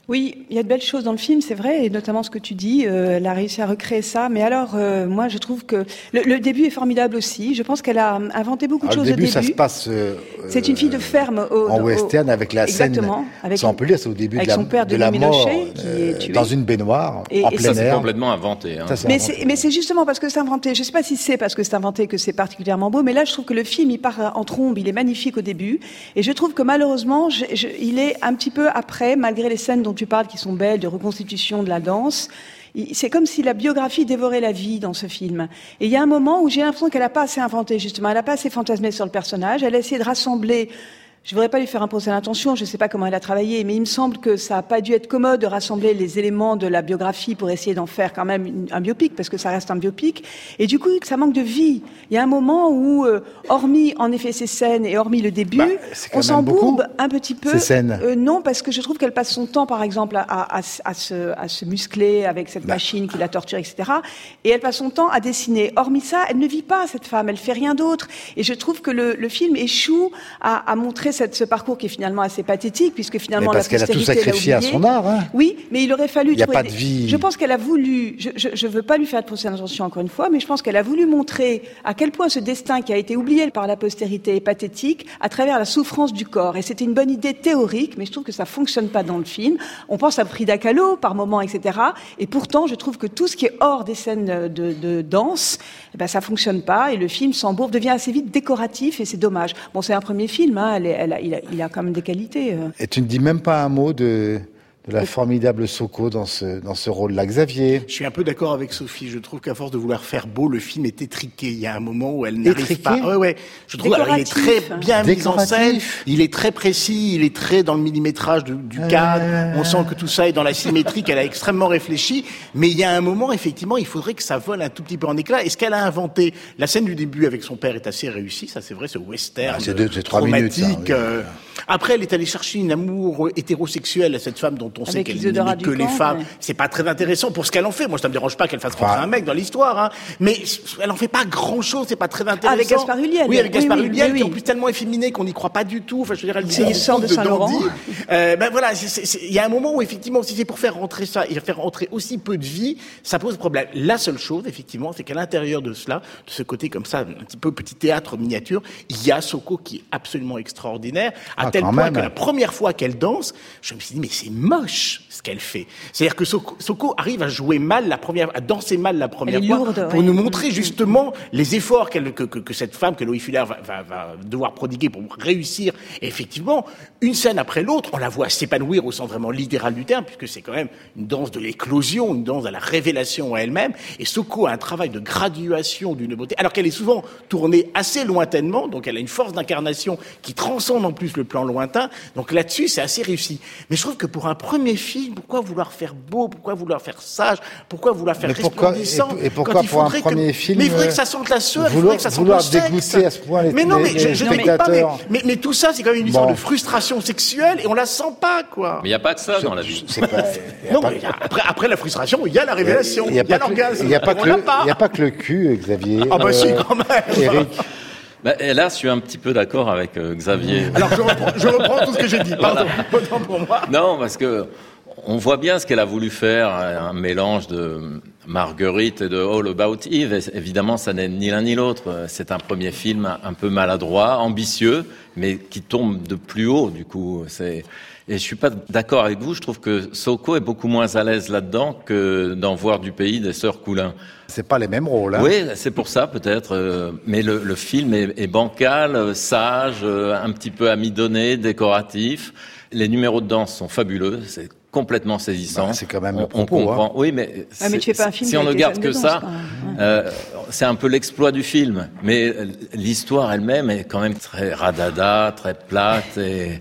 Oui, il y a de belles choses dans le film, c'est vrai, et notamment ce que tu dis, euh, elle a réussi à recréer ça. Mais alors, euh, moi, je trouve que le, le début est formidable aussi. Je pense qu'elle a inventé beaucoup de alors, choses au début. au début. Ça se passe. Euh, c'est une fille de ferme au, en au, western avec la exactement, scène. Avec, ça on peut lire, c'est au début de la, son père de la mort, qui est tué. dans une baignoire et, en et plein ça, air. C'est complètement inventé. Hein. Ça, c'est mais, inventé. c'est, mais c'est justement parce que c'est inventé. Je sais pas si c'est parce que c'est inventé que c'est particulièrement beau, mais là, je trouve que le film, il part en trombe, il est magnifique au début, et je trouve que malheureusement, je, je, il est un petit peu après, malgré les scènes dont tu parles qui sont belles, de reconstitution de la danse. C'est comme si la biographie dévorait la vie dans ce film. Et il y a un moment où j'ai l'impression qu'elle n'a pas assez inventé, justement. Elle n'a pas assez fantasmé sur le personnage. Elle a essayé de rassembler... Je voudrais pas lui faire un procès d'intention, je sais pas comment elle a travaillé, mais il me semble que ça a pas dû être commode de rassembler les éléments de la biographie pour essayer d'en faire quand même une, un biopic, parce que ça reste un biopic. Et du coup, ça manque de vie. Il y a un moment où, euh, hormis en effet ces scènes et hormis le début, bah, on s'embourbe un petit peu. Ces scènes. Euh, non, parce que je trouve qu'elle passe son temps, par exemple, à, à, à, se, à se muscler avec cette bah. machine qui la torture, et cetera. Et elle passe son temps à dessiner. Hormis ça, elle ne vit pas, cette femme. Elle fait rien d'autre. Et je trouve que le, le film échoue à, à montrer cette, ce parcours qui est finalement assez pathétique, puisque finalement mais parce la qu'elle a tout sacrifié à son art. Hein. Oui, mais il aurait fallu. Il n'y a pas de vie. Je pense qu'elle a voulu. Je ne veux pas lui faire de procès d'intention encore une fois, mais je pense qu'elle a voulu montrer à quel point ce destin qui a été oublié par la postérité est pathétique à travers la souffrance du corps. Et c'était une bonne idée théorique, mais je trouve que ça fonctionne pas dans le film. On pense à Frida Kahlo par moments, et cetera. Et pourtant, je trouve que tout ce qui est hors des scènes de, de danse, eh ben ça fonctionne pas. Et le film s'embourbe, devient assez vite décoratif, et c'est dommage. Bon, c'est un premier film. Hein, elle est, elle a, il a, il a quand même des qualités. Euh. Et tu ne dis même pas un mot de, de la formidable Soko dans ce, dans ce rôle-là, Xavier. Je suis un peu d'accord avec Sophie. Je trouve qu'à force de vouloir faire beau, le film est étriqué. Il y a un moment où elle n'arrive étriqué pas. Ouais, ouais. Je trouve qu'il est très bien mis en scène. Il est très précis. Il est très dans le millimétrage du, du cadre. Euh... On sent que tout ça est dans la symétrie, qu'elle a extrêmement réfléchi. Mais il y a un moment, effectivement, il faudrait que ça vole un tout petit peu en éclat. Et ce qu'elle a inventé, la scène du début avec son père est assez réussie. Ça, c'est vrai, ce western ah, c'est deux, c'est trois traumatique. Minutes, hein, oui. euh... Après, elle est allée chercher une amour hétérosexuel à cette femme dont on sait qu'elle n'aime que les femmes. Ouais. C'est pas très intéressant pour ce qu'elle en fait. Moi, ça me dérange pas qu'elle fasse rentrer ah. un mec dans l'histoire, hein. Mais elle en fait pas grand chose, c'est pas très intéressant. Avec Gaspard Ulliel. Oui, avec Gaspard oui, oui, Ulliel, oui, qui est oui. en plus tellement efféminé qu'on n'y croit pas du tout. Enfin, je veux dire, elle c'est sort de Saint-Laurent. Euh, ben voilà, il y a un moment où effectivement, si c'est pour faire rentrer ça et faire rentrer aussi peu de vie, ça pose problème. La seule chose, effectivement, c'est qu'à l'intérieur de cela, de ce côté comme ça, un petit peu petit théâtre miniature, il y a Soko qui est absolument extraordinaire, à ah, tel point même. que la première fois qu'elle danse, je me suis dit, mais c'est moche ce qu'elle fait. C'est-à-dire que Soko, Soko arrive à jouer mal la première, à danser mal la première fois, lourde, pour ouais. nous montrer justement les efforts qu'elle, que, que, que cette femme, que Loïc Fuller va, va, va devoir prodiguer pour réussir. Et effectivement, une scène après l'autre, on la voit s'épanouir au sens vraiment littéral du terme, puisque c'est quand même une danse de l'éclosion, une danse à la révélation à elle-même. Et Soko a un travail de graduation d'une beauté, alors qu'elle est souvent tournée assez lointainement, donc elle a une force d'incarnation qui transcende en plus le plan lointain. Donc là-dessus, c'est assez réussi. Mais je trouve que pour un premier film, pourquoi vouloir faire beau, pourquoi vouloir faire sage, pourquoi vouloir faire pourquoi, resplendissant et, et pourquoi pour un premier que, film mais il faudrait que ça sente la sueur, vouloir, il faudrait que ça sente vouloir le sexe. dégoûter à ce point les, mais non, mais les, je, les je spectateurs. Pas, mais, mais, mais tout ça, c'est quand même une histoire bon. de frustration sexuelle et on la sent pas, quoi. Mais il n'y a pas que ça dans la vie. Pas, non, mais y a, après, après la frustration, il y a la révélation, il y a, y a l'orgasme. Il n'y a, a pas que le cul, Xavier. Ah bah euh, si, quand même. Eric. Bah, et là, je suis un petit peu d'accord avec euh, Xavier. Alors, je reprends, je reprends tout ce que j'ai dit. Pardon, voilà. Autant pour moi. Non, parce que on voit bien ce qu'elle a voulu faire, un mélange de Marguerite et de All About Eve. Et évidemment, ça n'est ni l'un ni l'autre. C'est un premier film un peu maladroit, ambitieux, mais qui tombe de plus haut, du coup. C'est... Et je suis pas d'accord avec vous. Je trouve que Soko est beaucoup moins à l'aise là-dedans que dans Voir du pays des Sœurs Coulin. C'est pas les mêmes rôles, hein. Oui, c'est pour ça peut-être. Mais le, le film est, est bancal, sage, un petit peu amidonné, décoratif. Les numéros de danse sont fabuleux. C'est complètement saisissant. Bah, c'est quand même on, le propos, on comprend. Hein. Oui, mais, ah, mais tu fais pas un film si on ne garde que danse, ça, ouais. euh, c'est un peu l'exploit du film. Mais l'histoire elle-même est quand même très radada, très plate et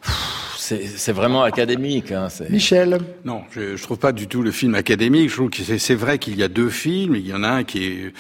c'est, c'est vraiment académique. Hein, c'est... Michel. Non, je, je trouve pas du tout le film académique. Je trouve que c'est, c'est vrai qu'il y a deux films. Il y en a un qui est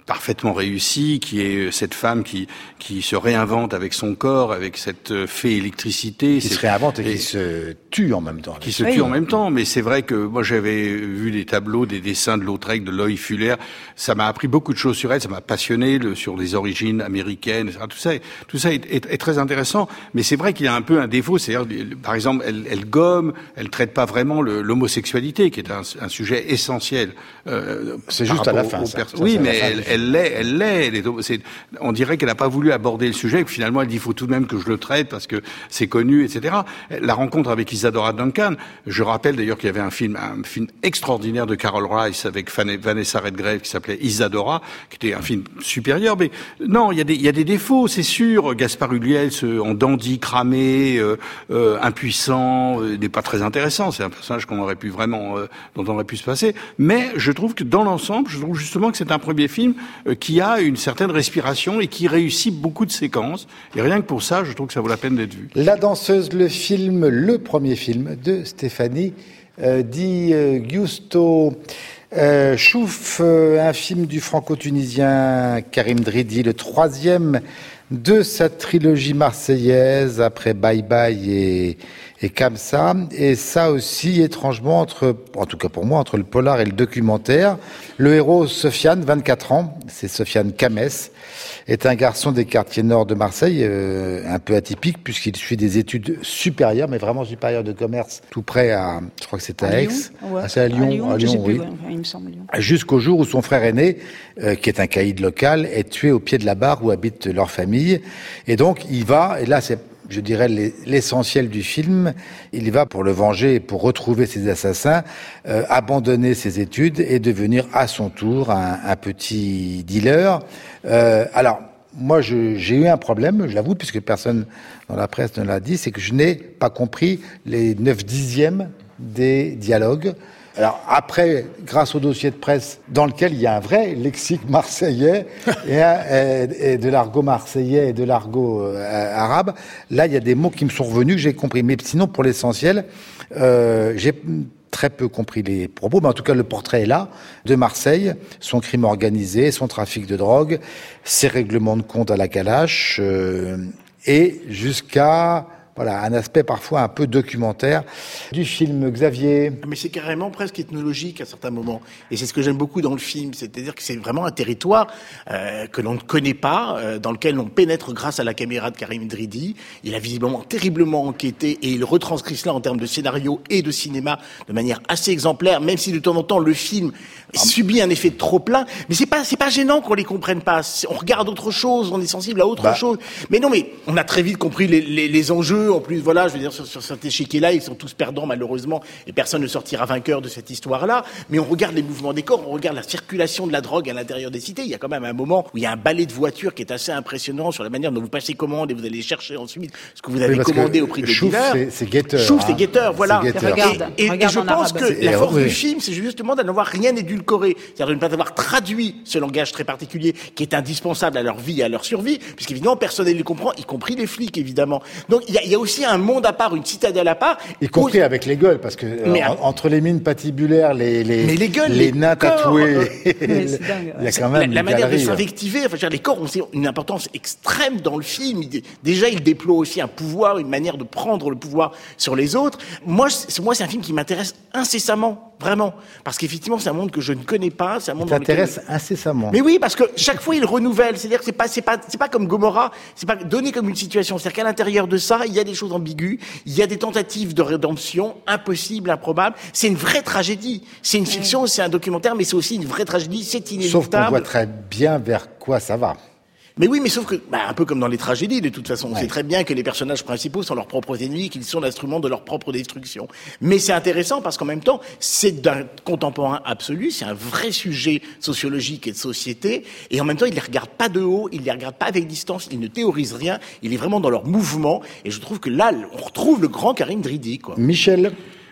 parfaitement réussi, qui est cette femme qui qui se réinvente avec son corps, avec cette fée électricité. Qui se réinvente et, et qui se tue en même temps. Qui se oui. tue en même temps, mais c'est vrai que moi j'avais vu des tableaux, des dessins de Lautrec, de Loy Fuller. Ça m'a appris beaucoup de choses sur elle, ça m'a passionné le, sur les origines américaines, et cetera. Tout ça, est, tout ça est, est, est très intéressant. Mais c'est vrai qu'il y a un peu un défaut, c'est-à-dire, par exemple, elle, elle gomme, elle traite pas vraiment le, l'homosexualité, qui est un, un sujet essentiel. Euh, c'est juste à la fin. Ça. Ça, oui, mais elle, elle l'est, elle l'est. Elle est, c'est, on dirait qu'elle n'a pas voulu aborder le sujet, que finalement elle dit il faut tout de même que je le traite parce que c'est connu, et cetera. La rencontre avec Isadora Duncan, je rappelle d'ailleurs qu'il y avait un film, un film extraordinaire de Carol Rice avec Vanessa Redgrave qui s'appelait Isadora, qui était un film supérieur. Mais non, il y a des, il y a des défauts, c'est sûr. Gaspard Ulliel, en dandy cramé, euh, euh, impuissant, euh, n'est pas très intéressant. C'est un personnage qu'on aurait pu vraiment, euh, dont on aurait pu se passer. Mais je trouve que dans l'ensemble, je trouve justement que c'est un premier film euh, qui a une certaine respiration et qui réussit beaucoup de séquences. Et rien que pour ça, je trouve que ça vaut la peine d'être vu. La danseuse, le film, le premier film de Stéphanie euh, Di euh, Giusto. Euh, Chouf, euh, un film du franco-tunisien Karim Dridi, le troisième de sa trilogie marseillaise après Bye Bye et, et Kamsa. Et ça aussi, étrangement, entre, en tout cas pour moi, entre le polar et le documentaire. Le héros, Sofiane, vingt-quatre ans, c'est Sofiane Kamès, est un garçon des quartiers nord de Marseille, euh, un peu atypique puisqu'il suit des études supérieures, mais vraiment supérieures de commerce, tout près à, je crois que c'est à, à Aix. Ouais. Ah, c'est à Lyon, à Lyon, à Lyon, oui. Plus, ouais. Il me semble, Lyon. Jusqu'au jour où son frère aîné, euh, qui est un caïd local, est tué au pied de la barre où habite leur famille. Et donc, il va, et là, c'est, je dirais, l'essentiel du film, il y va pour le venger et pour retrouver ses assassins, euh, abandonner ses études et devenir à son tour un, un petit dealer. Euh, alors, moi, je, j'ai eu un problème, je l'avoue, puisque personne dans la presse ne l'a dit, c'est que je n'ai pas compris les neuf dixièmes des dialogues. Alors après, grâce au dossier de presse dans lequel il y a un vrai lexique marseillais et, un, et, et de l'argot marseillais et de l'argot euh, arabe, là il y a des mots qui me sont revenus que j'ai compris. Mais sinon, pour l'essentiel, euh, j'ai très peu compris les propos, mais en tout cas le portrait est là de Marseille, son crime organisé, son trafic de drogue, ses règlements de compte à la calache, euh, et jusqu'à voilà, un aspect parfois un peu documentaire du film. Xavier. Mais c'est carrément presque ethnologique à certains moments. Et c'est ce que j'aime beaucoup dans le film. C'est-à-dire que c'est vraiment un territoire euh, que l'on ne connaît pas, euh, dans lequel on pénètre grâce à la caméra de Karim Dridi. Il a visiblement terriblement enquêté et il retranscrit cela en termes de scénario et de cinéma de manière assez exemplaire, même si de temps en temps le film ah. subit un effet de trop-plein. Mais c'est pas, c'est pas gênant qu'on les comprenne pas. On regarde autre chose, on est sensible à autre bah. chose. Mais non, mais on a très vite compris les, les, les enjeux. En plus, voilà, je veux dire, sur, sur cet échiquier-là, ils sont tous perdants, malheureusement, et personne ne sortira vainqueur de cette histoire-là. Mais on regarde les mouvements des corps, on regarde la circulation de la drogue à l'intérieur des cités. Il y a quand même un moment où il y a un balai de voitures qui est assez impressionnant sur la manière dont vous passez commande et vous allez chercher ensuite ce que vous avez oui, commandé au prix des dealers. C'est, c'est guetteur. Chouf, hein. c'est guetteur, voilà. C'est guetteur. Regarde, et, et, regarde et je pense arabe. que c'est, la force oui. du film, c'est justement de n'avoir rien édulcoré. C'est-à-dire de ne pas avoir traduit ce langage très particulier qui est indispensable à leur vie et à leur survie, puisqu'évidemment, personne ne les comprend, y compris les flics, évidemment. Donc, il y a, il y a aussi un monde à part, une citadelle à part. Y compris où... avec les gueules, parce que mais, en, entre les mines patibulaires, les, les, mais les, gueules, les, les nains tatoués, euh, il y a quand même la, la manière galerie, de s'invectiver, enfin, dire, les corps ont une importance extrême dans le film. Il, déjà, il déploie aussi un pouvoir, une manière de prendre le pouvoir sur les autres. Moi, c'est, moi, c'est un film qui m'intéresse incessamment, vraiment, parce qu'effectivement, c'est un monde que je ne connais pas. C'est un monde qui t'intéresse lequel... incessamment. Mais oui, parce que chaque fois, il renouvelle. C'est-à-dire que c'est pas, c'est pas, c'est pas comme Gomorrah. C'est pas donné comme une situation. C'est-à-dire qu'à l'intérieur de ça, il y a des choses ambiguës. Il y a des tentatives de rédemption impossibles, improbables. C'est une vraie tragédie. C'est une fiction, c'est un documentaire, mais c'est aussi une vraie tragédie. C'est inéluctable. Sauf qu'on voit très bien vers quoi ça va. Mais oui, mais sauf que, bah, un peu comme dans les tragédies, de toute façon, on ouais. sait très bien que les personnages principaux sont leurs propres ennemis, qu'ils sont l'instrument de leur propre destruction. Mais c'est intéressant parce qu'en même temps, c'est d'un contemporain absolu, c'est un vrai sujet sociologique et de société, et en même temps, il les regarde pas de haut, il les regarde pas avec distance, il ne théorise rien, il est vraiment dans leur mouvement, et je trouve que là, on retrouve le grand Karim Dridi, quoi. Michel.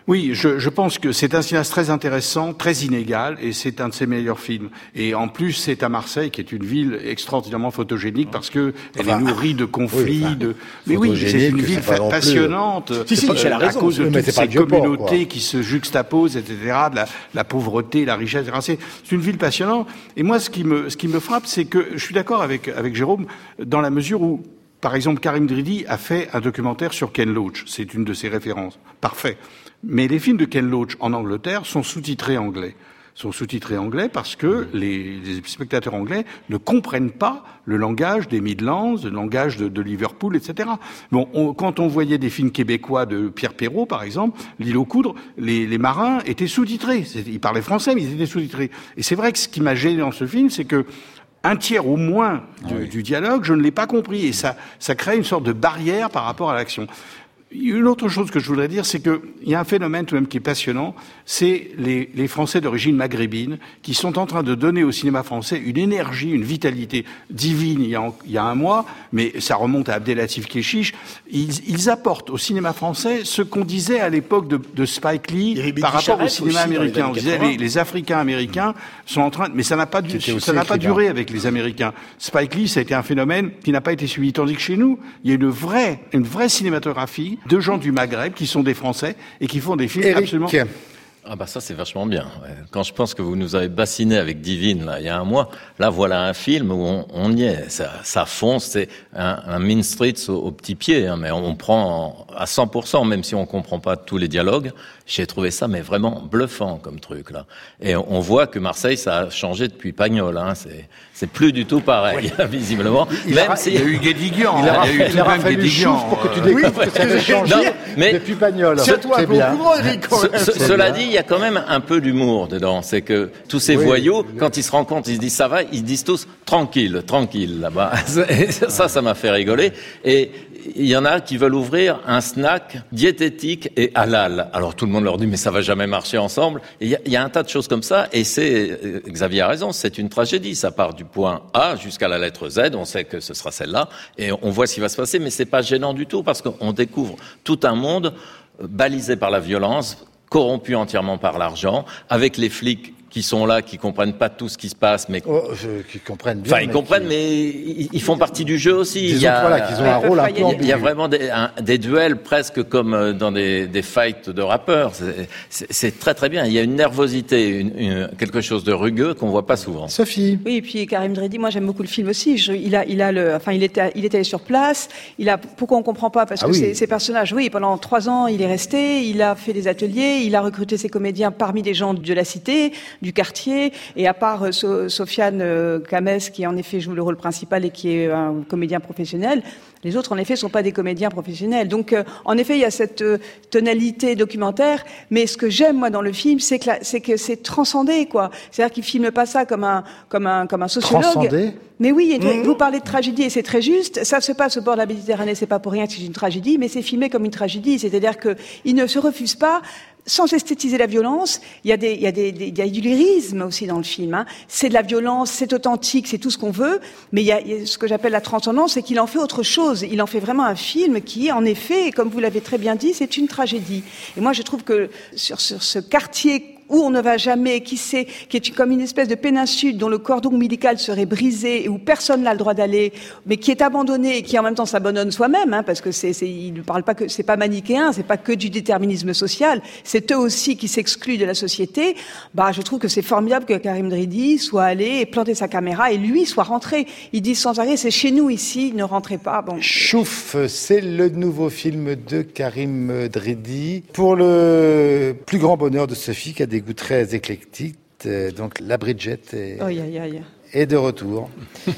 Oui, je, je pense que c'est un cinéaste très intéressant, très inégal, et c'est un de ses meilleurs films. Et en plus, c'est à Marseille, qui est une ville extraordinairement photogénique, parce que elle enfin, est nourrie de conflits, oui, enfin, de. Mais oui, c'est une ville fa- passionnante. Si, si, euh, à cause de oui, toutes ces communautés port, qui se juxtaposent, et cetera, de la, la pauvreté, la richesse, et cetera. C'est, c'est une ville passionnante. Et moi, ce qui me, ce qui me frappe, c'est que je suis d'accord avec avec Jérôme dans la mesure où, par exemple, Karim Dridhi a fait un documentaire sur Ken Loach. C'est une de ses références. Parfait. Mais les films de Ken Loach en Angleterre sont sous-titrés anglais. Sont sous-titrés anglais parce que les, les spectateurs anglais ne comprennent pas le langage des Midlands, le langage de, de Liverpool, et cetera. Bon, on, quand on voyait des films québécois de Pierre Perrault, par exemple, L'île aux coudres, les, les marins étaient sous-titrés. C'est, ils parlaient français, mais ils étaient sous-titrés. Et c'est vrai que ce qui m'a gêné dans ce film, c'est que un tiers au moins du, oui. du dialogue, je ne l'ai pas compris. Et ça, ça crée une sorte de barrière par rapport à l'action. Une autre chose que je voudrais dire, c'est qu'il y a un phénomène tout de même qui est passionnant, c'est les, les Français d'origine maghrébine qui sont en train de donner au cinéma français une énergie, une vitalité divine il y a, il y a un mois, mais ça remonte à Abdelatif Kechiche. Ils, ils apportent au cinéma français ce qu'on disait à l'époque de, de Spike Lee par rapport au cinéma américain. On disait les, les Africains américains sont en train, mais ça n'a pas, du, ça n'a pas duré avec les Américains. Spike Lee, ça a été un phénomène qui n'a pas été suivi, tandis que chez nous, il y a une vraie, une vraie cinématographie de gens du Maghreb qui sont des Français et qui font des films Eric. absolument... Ah bah ça c'est vachement bien. Quand je pense que vous nous avez bassiné avec Divine là il y a un mois, là voilà un film où on, on y est, ça, ça fonce, c'est un, un Mean Streets au, au petit pied, hein, mais on prend à cent pour cent, même si on comprend pas tous les dialogues. J'ai trouvé ça mais vraiment bluffant comme truc là. Et on, on voit que Marseille ça a changé depuis Pagnol, hein, c'est c'est plus du tout pareil oui. visiblement. Il, même a, si... il y a eu Guédiguian, il, hein, a, il y a eu il aura fallu Guédiguian euh... pour que tu découvres oui, que ça avait changé non, mais depuis Pagnol. C'est toi, c'est bien. Courant, Eric, quand même. Ce, ce, cela dit, il y a quand même un peu d'humour dedans. C'est que tous ces oui, voyous, oui. quand ils se rendent compte, ils se disent ça va, ils se disent tous tranquille, tranquille là-bas. Et ça, ça m'a fait rigoler. Et il y en a qui veulent ouvrir un snack diététique et halal. Alors tout le monde leur dit mais ça va jamais marcher ensemble. Et il y a, il y a un tas de choses comme ça. Et c'est Xavier a raison, c'est une tragédie. Ça part du point A jusqu'à la lettre Z. On sait que ce sera celle-là et on voit ce qui va se passer. Mais c'est pas gênant du tout parce qu'on découvre tout un monde balisé par la violence, corrompu entièrement par l'argent, avec les flics qui sont là, qui comprennent pas tout ce qui se passe, mais oh, je, qui comprennent bien. Enfin, ils comprennent, qui... mais ils, ils font partie du jeu aussi. Disons il y a, voilà, qu'ils ont un rôle un peu ambigu. Il y a vraiment des, un, des duels presque comme dans des, des fights de rappeurs. C'est, c'est, c'est très très bien. Il y a une nervosité, une, une, quelque chose de rugueux qu'on voit pas souvent. Sophie. Oui, et puis Karim Dridhi, moi j'aime beaucoup le film aussi. Je, il a, il a le, enfin, il était, il était allé sur place. Il a, pourquoi on comprend pas Parce ah que oui. ces, ces personnages, oui, pendant trois ans, il est resté. Il a fait des ateliers. Il a recruté ses comédiens parmi des gens de la cité, du quartier. Et à part so- Sofiane euh, Kames, qui en effet joue le rôle principal et qui est un comédien professionnel, les autres en effet sont pas des comédiens professionnels. Donc euh, en effet il y a cette euh, tonalité documentaire, mais ce que j'aime moi dans le film, c'est que la, c'est que c'est transcendé quoi. C'est-à-dire qu'il filme pas ça comme un comme un comme un sociologue. Transcendé. Mais oui, mmh. vous parlez de tragédie et c'est très juste. Ça se passe au bord de la Méditerranée, c'est pas pour rien que c'est une tragédie, mais c'est filmé comme une tragédie. C'est-à-dire que il ne se refuse pas. Sans esthétiser la violence, il y a des, il y a des, des il y a du lyrisme aussi dans le film. Hein. C'est de la violence, c'est authentique, c'est tout ce qu'on veut. Mais il y a, il y a ce que j'appelle la transcendance, c'est qu'il en fait autre chose. Il en fait vraiment un film qui, en effet, comme vous l'avez très bien dit, c'est une tragédie. Et moi, je trouve que sur, sur ce quartier où on ne va jamais, qui c'est, qui est comme une espèce de péninsule dont le cordon ombilical serait brisé et où personne n'a le droit d'aller, mais qui est abandonné et qui en même temps s'abandonne soi-même, hein, parce que c'est, c'est, il ne parle pas que, c'est pas manichéen, c'est pas que du déterminisme social, c'est eux aussi qui s'excluent de la société. Bah, je trouve que c'est formidable que Karim Dridhi soit allé et planter sa caméra et lui soit rentré. Il dit sans arrêt, c'est chez nous ici, ne rentrez pas. Bon. Chouf, c'est le nouveau film de Karim Dridhi pour le plus grand bonheur de Sophie qui a des goûts très éclectiques. Donc la Bridget est, oh, yeah, yeah, yeah. est de retour.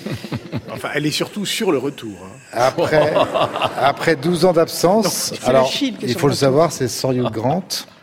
Enfin, elle est surtout sur le retour. Hein. Après, après douze ans d'absence, non, alors il faut le savoir, c'est sans Hugh Grant.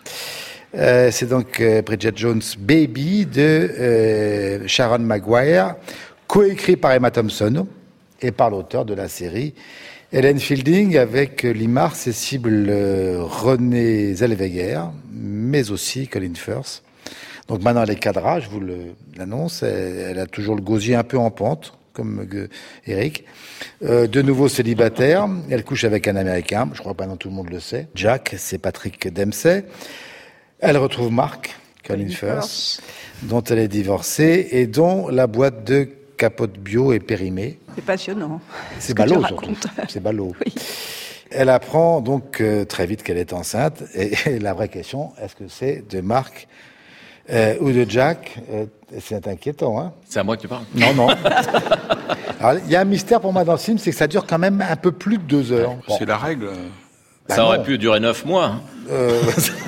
Euh, c'est donc euh, Bridget Jones' Baby de euh, Sharon Maguire, coécrit par Emma Thompson et par l'auteur de la série Helen Fielding, avec Limar, Cécile euh, René Zellweger, mais aussi Colin Firth. Donc maintenant elle est cadra, je vous le, l'annonce, elle, elle a toujours le gosier un peu en pente, comme euh, Eric. Euh, de nouveau célibataire, elle couche avec un Américain, je crois que maintenant tout le monde le sait. Jack, c'est Patrick Dempsey. Elle retrouve Mark, Colin Firth, dont elle est divorcée et dont la boîte de capote bio est périmée. C'est passionnant. C'est ballot surtout. C'est ballot. Oui. Elle apprend donc euh, très vite qu'elle est enceinte. Et, et la vraie question, est-ce que c'est de Mark euh, ou de Jack euh, C'est inquiétant, hein. C'est à moi que tu parles. Non, non. Alors, il y a un mystère pour moi dans le film, c'est que ça dure quand même un peu plus de deux heures. Bon. C'est la règle. Ça bah aurait pu durer neuf mois. Hein. Euh...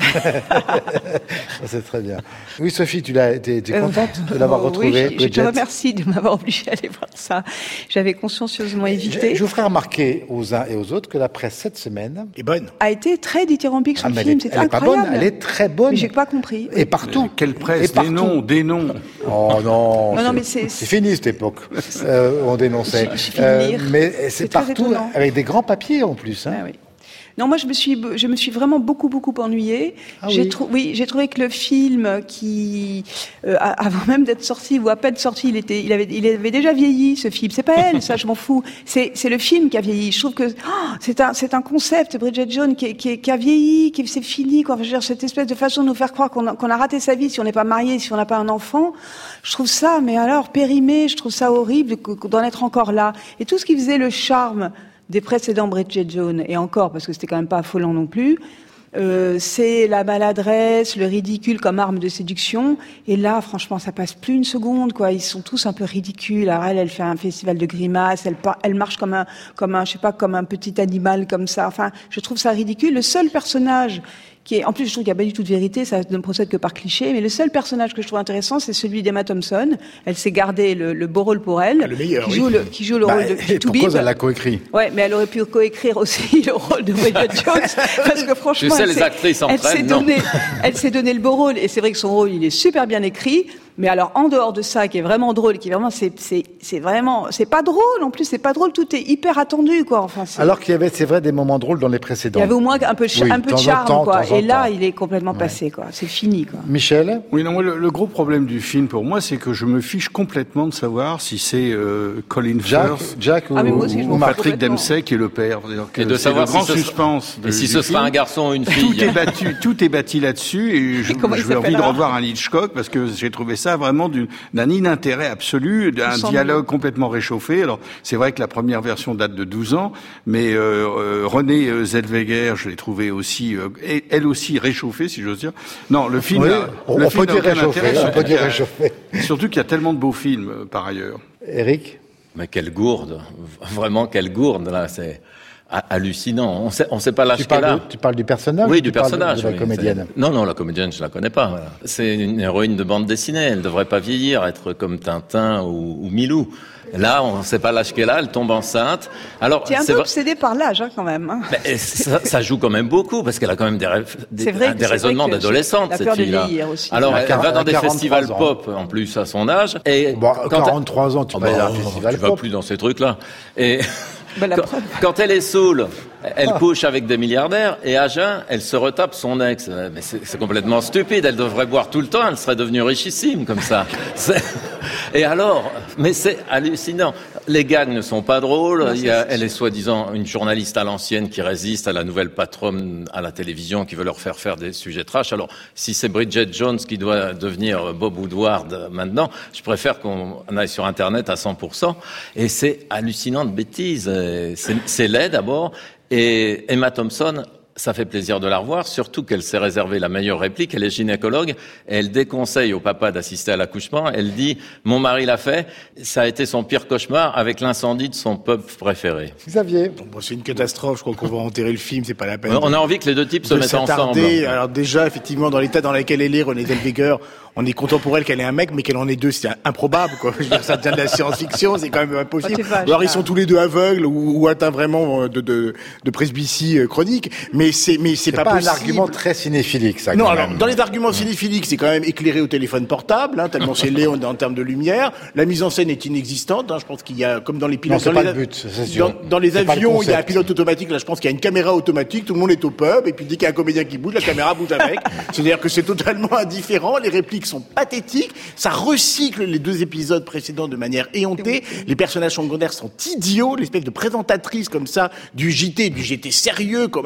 c'est très bien. Oui, Sophie, tu l'as, t'es, t'es contente euh, de l'avoir retrouvée? Oui, je, je te remercie de m'avoir obligée à aller voir ça. J'avais consciencieusement évité. Je, je vous ferai remarquer aux uns et aux autres que la presse cette semaine est bonne. A été très dithyrambique sur ah, le film. C'est elle incroyable. Est pas bonne. Elle est très bonne. Mais j'ai pas compris. Et partout. Mais quelle presse? Et partout. Des noms, des noms. Oh non. non, c'est, non mais c'est, c'est fini cette époque. euh, on dénonçait. Je, je euh, mais c'est, c'est partout avec des grands papiers en plus. Hein. Ah, oui. Non, moi je me suis, je me suis vraiment beaucoup beaucoup ennuyée. Ah j'ai oui. trou- oui, j'ai trouvé que le film, qui euh, avant même d'être sorti ou à peine sorti, il était, il avait, il avait déjà vieilli ce film. C'est pas elle, ça je m'en fous. C'est, c'est le film qui a vieilli. Je trouve que oh, c'est un, c'est un concept, Bridget Jones, qui, qui, qui a vieilli, qui c'est fini quoi. Enfin, je veux dire, cette espèce de façon de nous faire croire qu'on a, qu'on a raté sa vie si on n'est pas marié, si on n'a pas un enfant. Je trouve ça, mais alors périmé, je trouve ça horrible d'en être encore là. Et tout ce qui faisait le charme des précédents Bridget Jones, et encore, parce que c'était quand même pas affolant non plus, euh, c'est la maladresse, le ridicule comme arme de séduction, et là, franchement, ça passe plus une seconde, quoi. Ils sont tous un peu ridicules. Alors elle, elle fait un festival de grimaces, elle, par, elle marche comme un, comme un, je sais pas, comme un petit animal, comme ça. Enfin, je trouve ça ridicule. Le seul personnage qui est, en plus, je trouve qu'il n'y a pas du tout de vérité, ça ne procède que par cliché, mais le seul personnage que je trouve intéressant, c'est celui d'Emma Thompson. Elle s'est gardée le, le beau rôle pour elle. Le meilleur, qui oui. joue le, qui joue le bah, rôle de Toubib. Pourquoi elle l'a coécrit? Ouais, mais elle aurait pu coécrire aussi le rôle de Bridget Jones, parce que franchement, je sais, elle, les s'est, actrices en elle, prennent, s'est non. donné, elle s'est donné le beau rôle, et c'est vrai que son rôle, il est super bien écrit. Mais alors, en dehors de ça, qui est vraiment drôle, qui est vraiment, c'est, c'est, c'est vraiment, c'est pas drôle, en plus, c'est pas drôle, tout est hyper attendu, quoi. Enfin, c'est... Alors qu'il y avait, c'est vrai, des moments drôles dans les précédents. Il y avait au moins un peu, oui, un peu de charme, temps, quoi. Et là, temps. il est complètement ouais. passé, quoi. C'est fini, quoi. Michel? Oui, non, moi, le, le gros problème du film, pour moi, c'est que je me fiche complètement de savoir si c'est euh, Colin Jack, Firth Jack ou, ah, mais moi aussi, je ou Patrick Dempsey qui est le père. Et de savoir le grand si ce suspense. sera, de, et si du ce film. sera un garçon ou une fille. Tout est battu, tout est bâti là-dessus, et je, Et comment il j'ai envie de s'appellera revoir un Hitchcock parce que j'ai trouvé ça vraiment d'une, d'un inintérêt absolu, d'un dialogue complètement réchauffé. Alors, c'est vrai que la première version date de douze ans, mais euh, euh, Renée Zellweger, je l'ai trouvé aussi, euh, elle aussi réchauffée, si j'ose dire. Non, le film, oui, a, on, le on film peut dire réchauffé, on peut dire a, réchauffé. Surtout qu'il y a tellement de beaux films, euh, par ailleurs. Éric? Mais quelle gourde, vraiment quelle gourde, là, c'est hallucinant. On sait, on sait pas l'âge qu'elle a. Tu parles du personnage? Oui, ou du tu parles personnage. de, de la oui, comédienne. C'est... Non, non, la comédienne, je la connais pas. Voilà. C'est une héroïne de bande dessinée. Elle devrait pas vieillir, être comme Tintin ou, ou Milou. Là, on ne sait pas l'âge qu'elle a, elle tombe enceinte. Alors, tu es un c'est peu vrai... obsédé par l'âge, hein, quand même. Hein. Mais ça, ça joue quand même beaucoup, parce qu'elle a quand même des, rêves, des, vrai, des raisonnements d'adolescente, la cette peur fille-là. de vieillir aussi. Alors, elle, elle va dans des festivals ans. pop, en plus, à son âge. Et bon, quand quarante-trois elle... ans, tu oh, vas bah, à un festival tu pop. vas plus dans ces trucs-là. Et... Ben, quand, quand elle est saoule, elle couche avec des milliardaires, et à jeun, elle se retape son ex. Mais c'est, c'est complètement stupide. Elle devrait boire tout le temps. Elle serait devenue richissime comme ça. C'est... Et alors, mais c'est hallucinant. Les gags ne sont pas drôles. Non, Il y a, elle est soi-disant une journaliste à l'ancienne qui résiste à la nouvelle patronne à la télévision qui veut leur faire faire des sujets trash. Alors, si c'est Bridget Jones qui doit devenir Bob Woodward maintenant, je préfère qu'on aille sur Internet à cent pour cent. Et c'est hallucinant de bêtises. C'est, c'est laid d'abord. Et Emma Thompson, ça fait plaisir de la revoir, surtout qu'elle s'est réservée la meilleure réplique. Elle est gynécologue et elle déconseille au papa d'assister à l'accouchement. Elle dit « Mon mari l'a fait, ça a été son pire cauchemar avec l'incendie de son pub préféré. » Xavier. Bon, c'est une catastrophe, je crois qu'on va enterrer le film, c'est pas la peine. On a envie que les deux types se mettent ensemble. Alors déjà, effectivement, dans l'état dans lequel elle est, Renée Zellweger, on est content pour elle qu'elle ait un mec, mais qu'elle en ait deux, c'est improbable, quoi. Je veux dire, ça devient de la science-fiction, c'est quand même impossible. Oh, Alors ils sont tous les deux aveugles ou, ou atteints vraiment de, de, de presbytie chronique, mais c'est, mais c'est, c'est pas, pas possible. un argument très cinéphilique, ça. Non, quand alors même. dans les arguments cinéphiliques, c'est quand même éclairé au téléphone portable, hein, tellement c'est laid en, en termes de lumière. La mise en scène est inexistante. Hein, je pense qu'il y a, comme dans les pilotes, non, c'est dans, pas les, le but, c'est sûr. dans, dans les c'est avions, il y a un pilote automatique. Là, je pense qu'il y a une caméra automatique. Tout le monde est au pub, et puis dès qu'il y a un comédien qui bouge, la caméra bouge avec. C'est-à-dire que c'est totalement indifférent. Les répliques sont pathétiques. Ça recycle les deux épisodes précédents de manière éhontée. Les personnages secondaires sont idiots. L'espèce de présentatrice comme ça du J T, du J T sérieux quand même de l'Angleterre.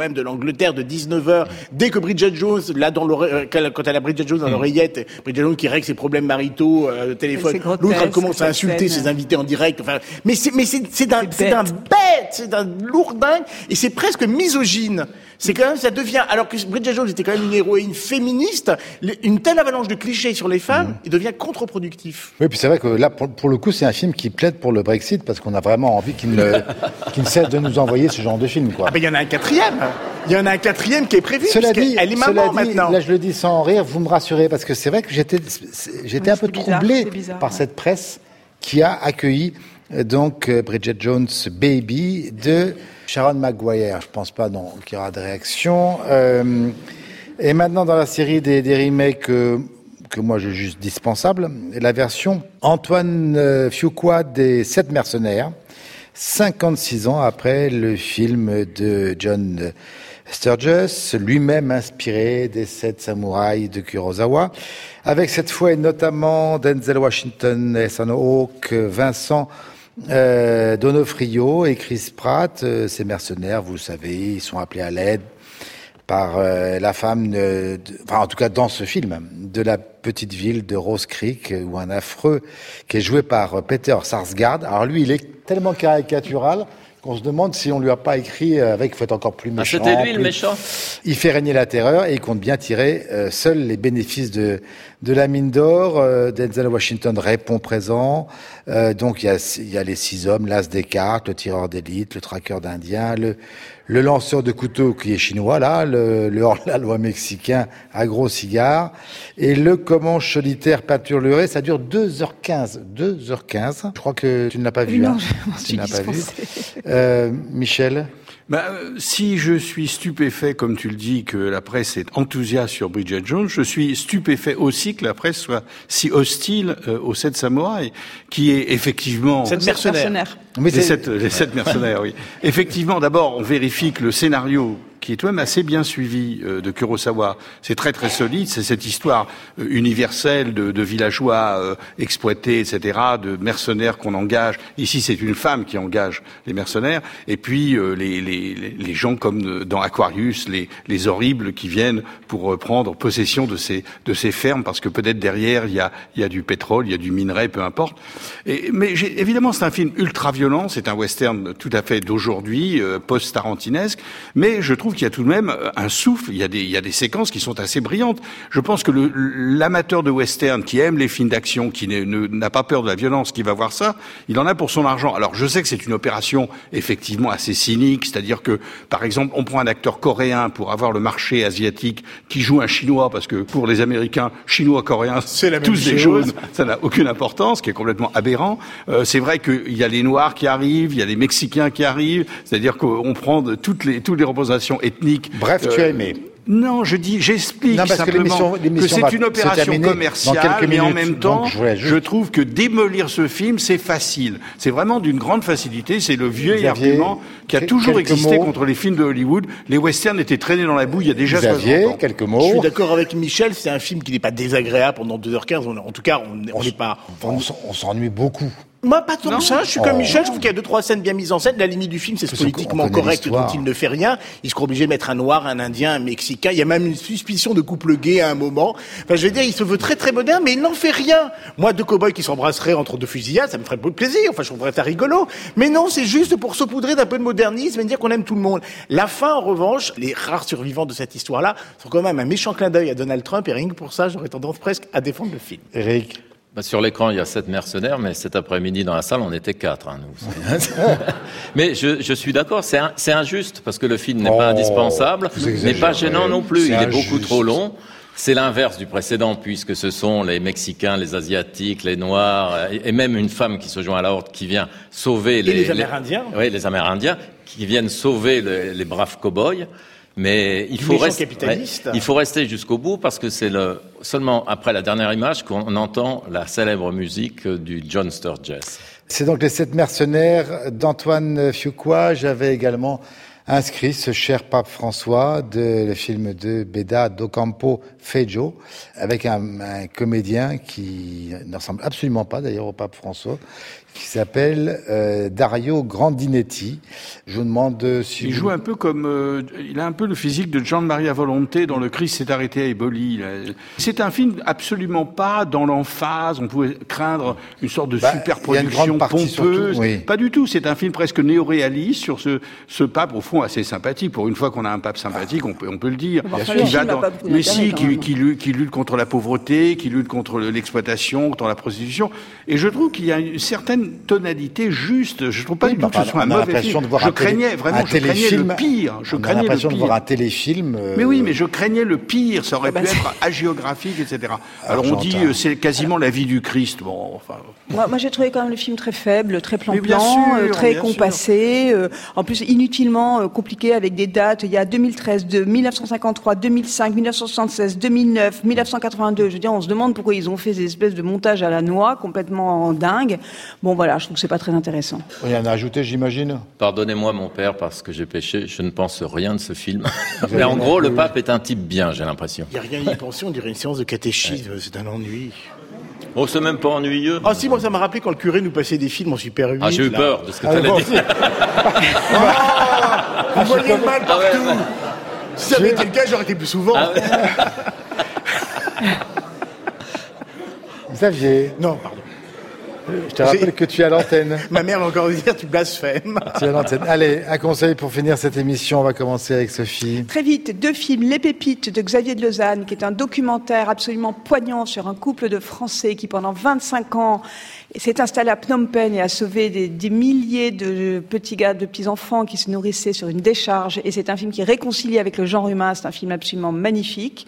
Angleterre de dix-neuf heures, dès que Bridget Jones, là, dans l'oreille, quand elle a Bridget Jones dans mmh. l'oreillette, Bridget Jones qui règle ses problèmes maritaux, euh, au téléphone, l'autre, elle commence à insulter ses invités en direct, enfin, mais c'est, mais c'est, c'est d'un, c'est d'un bête, c'est d'un lourdingue, et c'est presque misogyne. C'est quand même, ça devient, alors que Bridget Jones était quand même une héroïne féministe, une telle avalanche de clichés sur les femmes, mmh. il devient contre-productif. Oui, puis c'est vrai que là, pour, pour le coup, c'est un film qui plaide pour le Brexit, parce qu'on a vraiment envie qu'il ne, qu'il ne cesse de nous envoyer ce genre de film, quoi. Ah, ben, il y en a un quatrième! Il y en a un quatrième qui est prévu, cela dit, elle est maman dit, maintenant. Là, je le dis sans rire, vous me rassurez, parce que c'est vrai que j'étais, j'étais oui, un peu bizarre, troublé bizarre, par ouais. cette presse qui a accueilli, donc, Bridget Jones Baby de Sharon Maguire. Je pense pas non, qu'il y aura de réaction. Euh, et maintenant, dans la série des, des remakes euh, que moi je juge dispensables, la version Antoine euh, Fuqua des Sept Mercenaires, cinquante-six ans après le film de John Sturges, lui-même inspiré des Sept Samouraïs de Kurosawa, avec cette fois notamment Denzel Washington, Ethan Hawke, Vincent Euh, D'Onofrio et Chris Pratt, euh, ces mercenaires, vous le savez, ils sont appelés à l'aide par euh, la femme, de, de, enfin en tout cas dans ce film, de la petite ville de Rose Creek, où un affreux qui est joué par Peter Sarsgaard. Alors lui, il est tellement caricatural qu'on se demande si on lui a pas écrit avec, faut être encore plus méchant. Ah, c'était lui plus... le méchant. Il fait régner la terreur et il compte bien tirer euh, seul les bénéfices de de la mine d'or. Euh, Denzel Washington répond présent. Euh, donc il y a il y a les six hommes, l'as des cartes, le tireur d'élite, le traqueur d'Indiens, le le lanceur de couteau qui est chinois là, le, le hors-la-loi mexicain à gros cigare et le comanche solitaire peinturluré. Ça dure deux heures quinze. deux heures quinze. Je crois que tu ne l'as pas vu. Non, hein. je m'en suis Tu ne l'as pas vu. dispensée. Euh, Michel. Ben, euh, si je suis stupéfait, comme tu le dis, que la presse est enthousiaste sur Bridget Jones, je suis stupéfait aussi que la presse soit si hostile euh, aux sept samouraïs, qui est effectivement... Sept mercenaires. Mais les, sept, les sept mercenaires, oui. Effectivement, d'abord, on vérifie que le scénario, qui est tout de même assez bien suivi euh, de Kurosawa, c'est très très solide, c'est cette histoire euh, universelle de, de villageois euh, exploités, et cetera, de mercenaires qu'on engage. Ici, c'est une femme qui engage les mercenaires, et puis euh, les, les, les gens comme dans Aquarius, les, les horribles qui viennent pour euh, prendre possession de ces, de ces fermes, parce que peut-être derrière, il y a, il y a du pétrole, il y a du minerai, peu importe. Et, mais j'ai, évidemment, c'est un film ultra violent, c'est un western tout à fait d'aujourd'hui, euh, post-tarantinesque, mais je trouve qu'il y a tout de même un souffle, il y a des, il y a des séquences qui sont assez brillantes. Je pense que le, l'amateur de western qui aime les films d'action, qui ne, ne, n'a pas peur de la violence, qui va voir ça, il en a pour son argent. Alors je sais que c'est une opération effectivement assez cynique, c'est-à-dire que, par exemple, on prend un acteur coréen pour avoir le marché asiatique qui joue un chinois, parce que pour les Américains, chinois, coréens, c'est la tous des choses, ça n'a aucune importance, ce qui est complètement aberrant. Euh, c'est vrai qu'il y a les Noirs qui arrivent, il y a les Mexicains qui arrivent, c'est-à-dire qu'on prend de toutes les, toutes les représentations ethniques. Bref, euh, tu as aimé. Non, je dis, j'explique non, simplement que, l'émission, l'émission que c'est une opération commerciale, mais en même temps, je, juste... je trouve que démolir ce film, c'est facile. C'est vraiment d'une grande facilité. C'est le vieux argument qui a toujours existé mots. contre les films de Hollywood. Les westerns étaient traînés dans la boue il y a déjà Xavier, soixante ans. Quelques mots. Je suis d'accord avec Michel, c'est un film qui n'est pas désagréable pendant deux heures quinze. En tout cas, on n'est pas... On, on s'ennuie beaucoup. Moi, pas tant que ça. Je suis comme oh. Michel. Je trouve qu'il y a deux, trois scènes bien mises en scène. La limite du film, c'est ce politiquement correct dont il ne fait rien. Il sera obligé de mettre un noir, un indien, un mexicain. Il y a même une suspicion de couple gay à un moment. Enfin, je veux dire, il se veut très, très moderne, mais il n'en fait rien. Moi, deux cow-boys qui s'embrasseraient entre deux fusillades, ça me ferait beaucoup de plaisir. Enfin, je trouverais ça rigolo. Mais non, c'est juste pour saupoudrer d'un peu de modernisme et dire qu'on aime tout le monde. La fin, en revanche, les rares survivants de cette histoire-là sont quand même un méchant clin d'œil à Donald Trump. Et rien que pour ça, j'aurais tendance presque à défendre le film. Eric. Bah sur l'écran, il y a sept mercenaires, mais cet après-midi, dans la salle, on était quatre, hein, nous. Mais je, je suis d'accord, c'est, un, c'est injuste, parce que le film n'est oh, pas indispensable, n'est pas gênant non plus, il est injuste. beaucoup trop long. C'est l'inverse du précédent, puisque ce sont les Mexicains, les Asiatiques, les Noirs, et même une femme qui se joint à la horde, qui vient sauver les... Et les Amérindiens. Les, oui, les Amérindiens, qui viennent sauver les, les braves cow-boys. Mais il faut, rester, ouais, il faut rester jusqu'au bout parce que c'est le, seulement après la dernière image qu'on entend la célèbre musique du John Sturges. C'est donc les sept mercenaires d'Antoine Fuqua. J'avais également inscrit ce cher pape François de le film de Beda d'Ocampo Fejo, avec un, un comédien qui ne ressemble absolument pas d'ailleurs au pape François, qui s'appelle euh, Dario Grandinetti. Je vous demande si il vous... joue un peu comme euh, il a un peu le physique de Gian Maria Volonté dans Le Christ s'est arrêté à Éboli. Là. C'est un film absolument pas dans l'emphase. On pouvait craindre une sorte de bah, superproduction pompeuse. Surtout, oui. Pas du tout. C'est un film presque néo-réaliste sur ce ce pape au fond assez sympathique. Pour une fois qu'on a un pape sympathique, on peut on peut le dire. Bon, enfin, qui va dans... Mais si, qui, qui, qui, qui lutte contre la pauvreté, qui lutte contre l'exploitation, contre la prostitution. Et je trouve qu'il y a une certaine tonalité juste. Je trouve pas oui, du tout que ce soit un mauvais film. Je craignais télé... vraiment, je craignais le pire. Je on craignais a l'impression le pire. de voir un téléfilm. Euh... Mais oui, mais je craignais le pire. Ça aurait ah bah pu c'est... être hagiographique, et cetera. Alors, Alors on dit euh, c'est quasiment la vie du Christ. Bon, enfin. Moi, moi j'ai trouvé quand même le film très faible, très plan-plan, euh, très compassé. Euh, en plus, inutilement euh, compliqué avec des dates. Il y a deux mille treize, de mille neuf cent cinquante-trois, deux mille cinq, mille neuf cent soixante-seize, deux mille neuf, mille neuf cent quatre-vingt-deux. Je veux dire, on se demande pourquoi ils ont fait des espèces de montages à la noix, complètement dingue. Bon, voilà, je trouve que c'est pas très intéressant. Rien à ajouter, j'imagine. Pardonnez-moi, mon père, parce que j'ai péché. Je ne pense rien de ce film. Mais en gros, le pape est un type bien, j'ai l'impression. Il n'y a rien à y penser, on dirait une séance de catéchisme. Ouais. C'est un ennui. Oh, c'est même pas ennuyeux. Ah si, moi ça m'a rappelé quand le curé nous passait des films en Super huit. Ah, j'ai eu là. peur de ce que ah, tu allais dire. Ah, vous voyez le mal partout. Ah, ouais, ouais. Si ça avait été le cas, j'aurais été plus souvent. Ah, ouais. Xavier. Non, pardon. Je te rappelle J'ai... que tu es à l'antenne. Ma mère va encore dire tu blasphèmes. Tu es à l'antenne. Allez, un conseil pour finir cette émission. On va commencer avec Sophie. Très vite, deux films. Les Pépites de Xavier de Lausanne, qui est un documentaire absolument poignant sur un couple de Français qui, pendant vingt-cinq ans, s'est installé à Phnom Penh et a sauvé des, des milliers de petits gars, de petits enfants qui se nourrissaient sur une décharge. Et c'est un film qui réconcilie avec le genre humain. C'est un film absolument magnifique.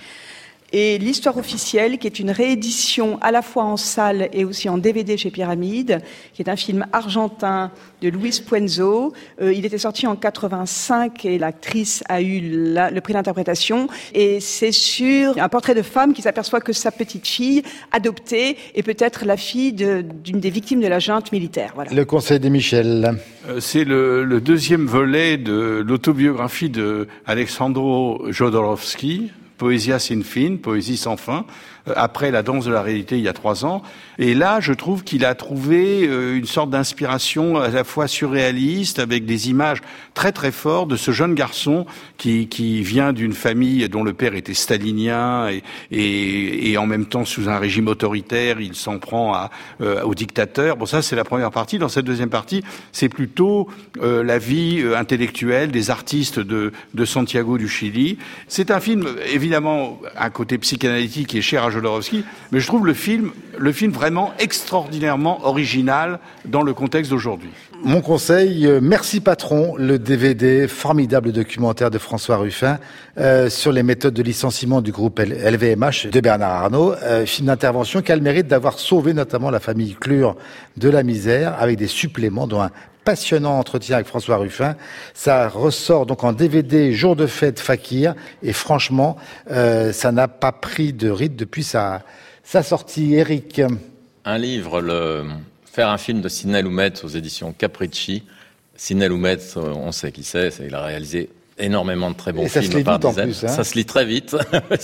Et l'histoire officielle, qui est une réédition à la fois en salle et aussi en D V D chez Pyramide, qui est un film argentin de Luis Puenzo. Euh, il était sorti en quatre-vingt-cinq et l'actrice a eu la, le prix d'interprétation. Et c'est sur un portrait de femme qui s'aperçoit que sa petite fille, adoptée, est peut-être la fille de, d'une des victimes de la junte militaire. Voilà. Le conseil de Michel. Euh, c'est le, le deuxième volet de l'autobiographie de Alexandro Jodorowsky, Poesia sin fin, poésie sans fin, après La danse de la réalité il y a trois ans. Et là, je trouve qu'il a trouvé une sorte d'inspiration à la fois surréaliste, avec des images très très fortes de ce jeune garçon qui, qui vient d'une famille dont le père était stalinien et, et, et en même temps sous un régime autoritaire, il s'en prend à, euh, au dictateur. Bon, ça c'est la première partie. Dans cette deuxième partie, c'est plutôt euh, la vie euh, intellectuelle des artistes de, de Santiago du Chili. C'est un film, évidemment, un côté psychanalytique qui est cher à Jodorowsky, mais je trouve le film, le film vraiment extraordinairement original dans le contexte d'aujourd'hui. Mon conseil, euh, Merci Patron, le D V D, formidable documentaire de François Ruffin euh, sur les méthodes de licenciement du groupe L V M H de Bernard Arnault, euh, film d'intervention qui a le mérite d'avoir sauvé notamment la famille Clure de la misère avec des suppléments dont un passionnant entretien avec François Ruffin. Ça ressort donc en D V D jour de fête Fakir et franchement, euh, ça n'a pas pris de ride depuis sa, sa sortie. Eric. Un livre, le... faire un film de Sidney Lumet aux éditions Capricci. Sidney Lumet, on sait qui c'est, il a réalisé énormément de très bons et ça films se lit par vite dizaines. En plus, hein. Ça se lit très vite.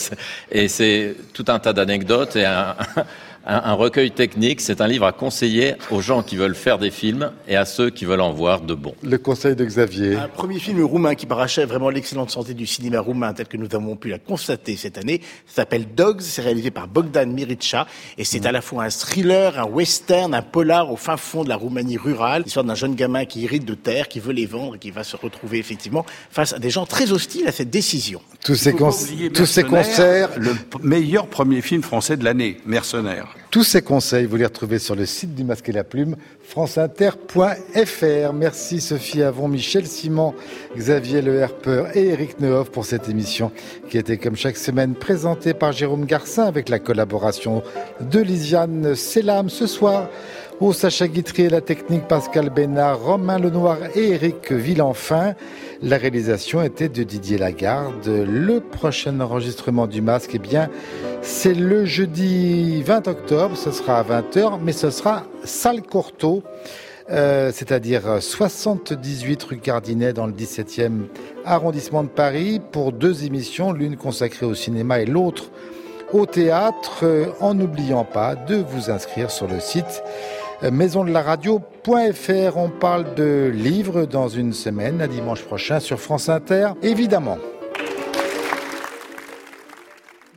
Et c'est tout un tas d'anecdotes et un... Un, un recueil technique, c'est un livre à conseiller aux gens qui veulent faire des films et à ceux qui veulent en voir de bons. Le conseil de Xavier. Un premier film roumain qui parachève vraiment l'excellente santé du cinéma roumain tel que nous avons pu la constater cette année. Ça s'appelle Dogs, c'est réalisé par Bogdan Mirica et c'est mmh. à la fois un thriller, un western, un polar au fin fond de la Roumanie rurale. L'histoire d'un jeune gamin qui hérite de terres, qui veut les vendre et qui va se retrouver effectivement face à des gens très hostiles à cette décision. Tous ces, con- tous ces concerts... Le meilleur premier film français de l'année, Mercenaires. Tous ces conseils, vous les retrouvez sur le site du Masque et la Plume, franceinter point f r. Merci Sophie Avon, Michel Simon, Xavier Le Herpeur et Eric Nehoff pour cette émission qui était comme chaque semaine présentée par Jérôme Garcin avec la collaboration de Lisiane Selam ce soir. Au Sacha Guitry et la technique Pascal Bénard, Romain Lenoir et Éric Villenfin. La réalisation était de Didier Lagarde. Le prochain enregistrement du Masque, eh bien, c'est le jeudi vingt octobre. Ce sera à vingt heures, mais ce sera salle Cortot. euh, c'est-à-dire soixante-dix-huit rue Cardinet dans le dix-septième arrondissement de Paris, pour deux émissions, l'une consacrée au cinéma et l'autre au théâtre, en n'oubliant pas de vous inscrire sur le site maison de la radio point f r. On parle de livres dans une semaine, à dimanche prochain sur France Inter, évidemment.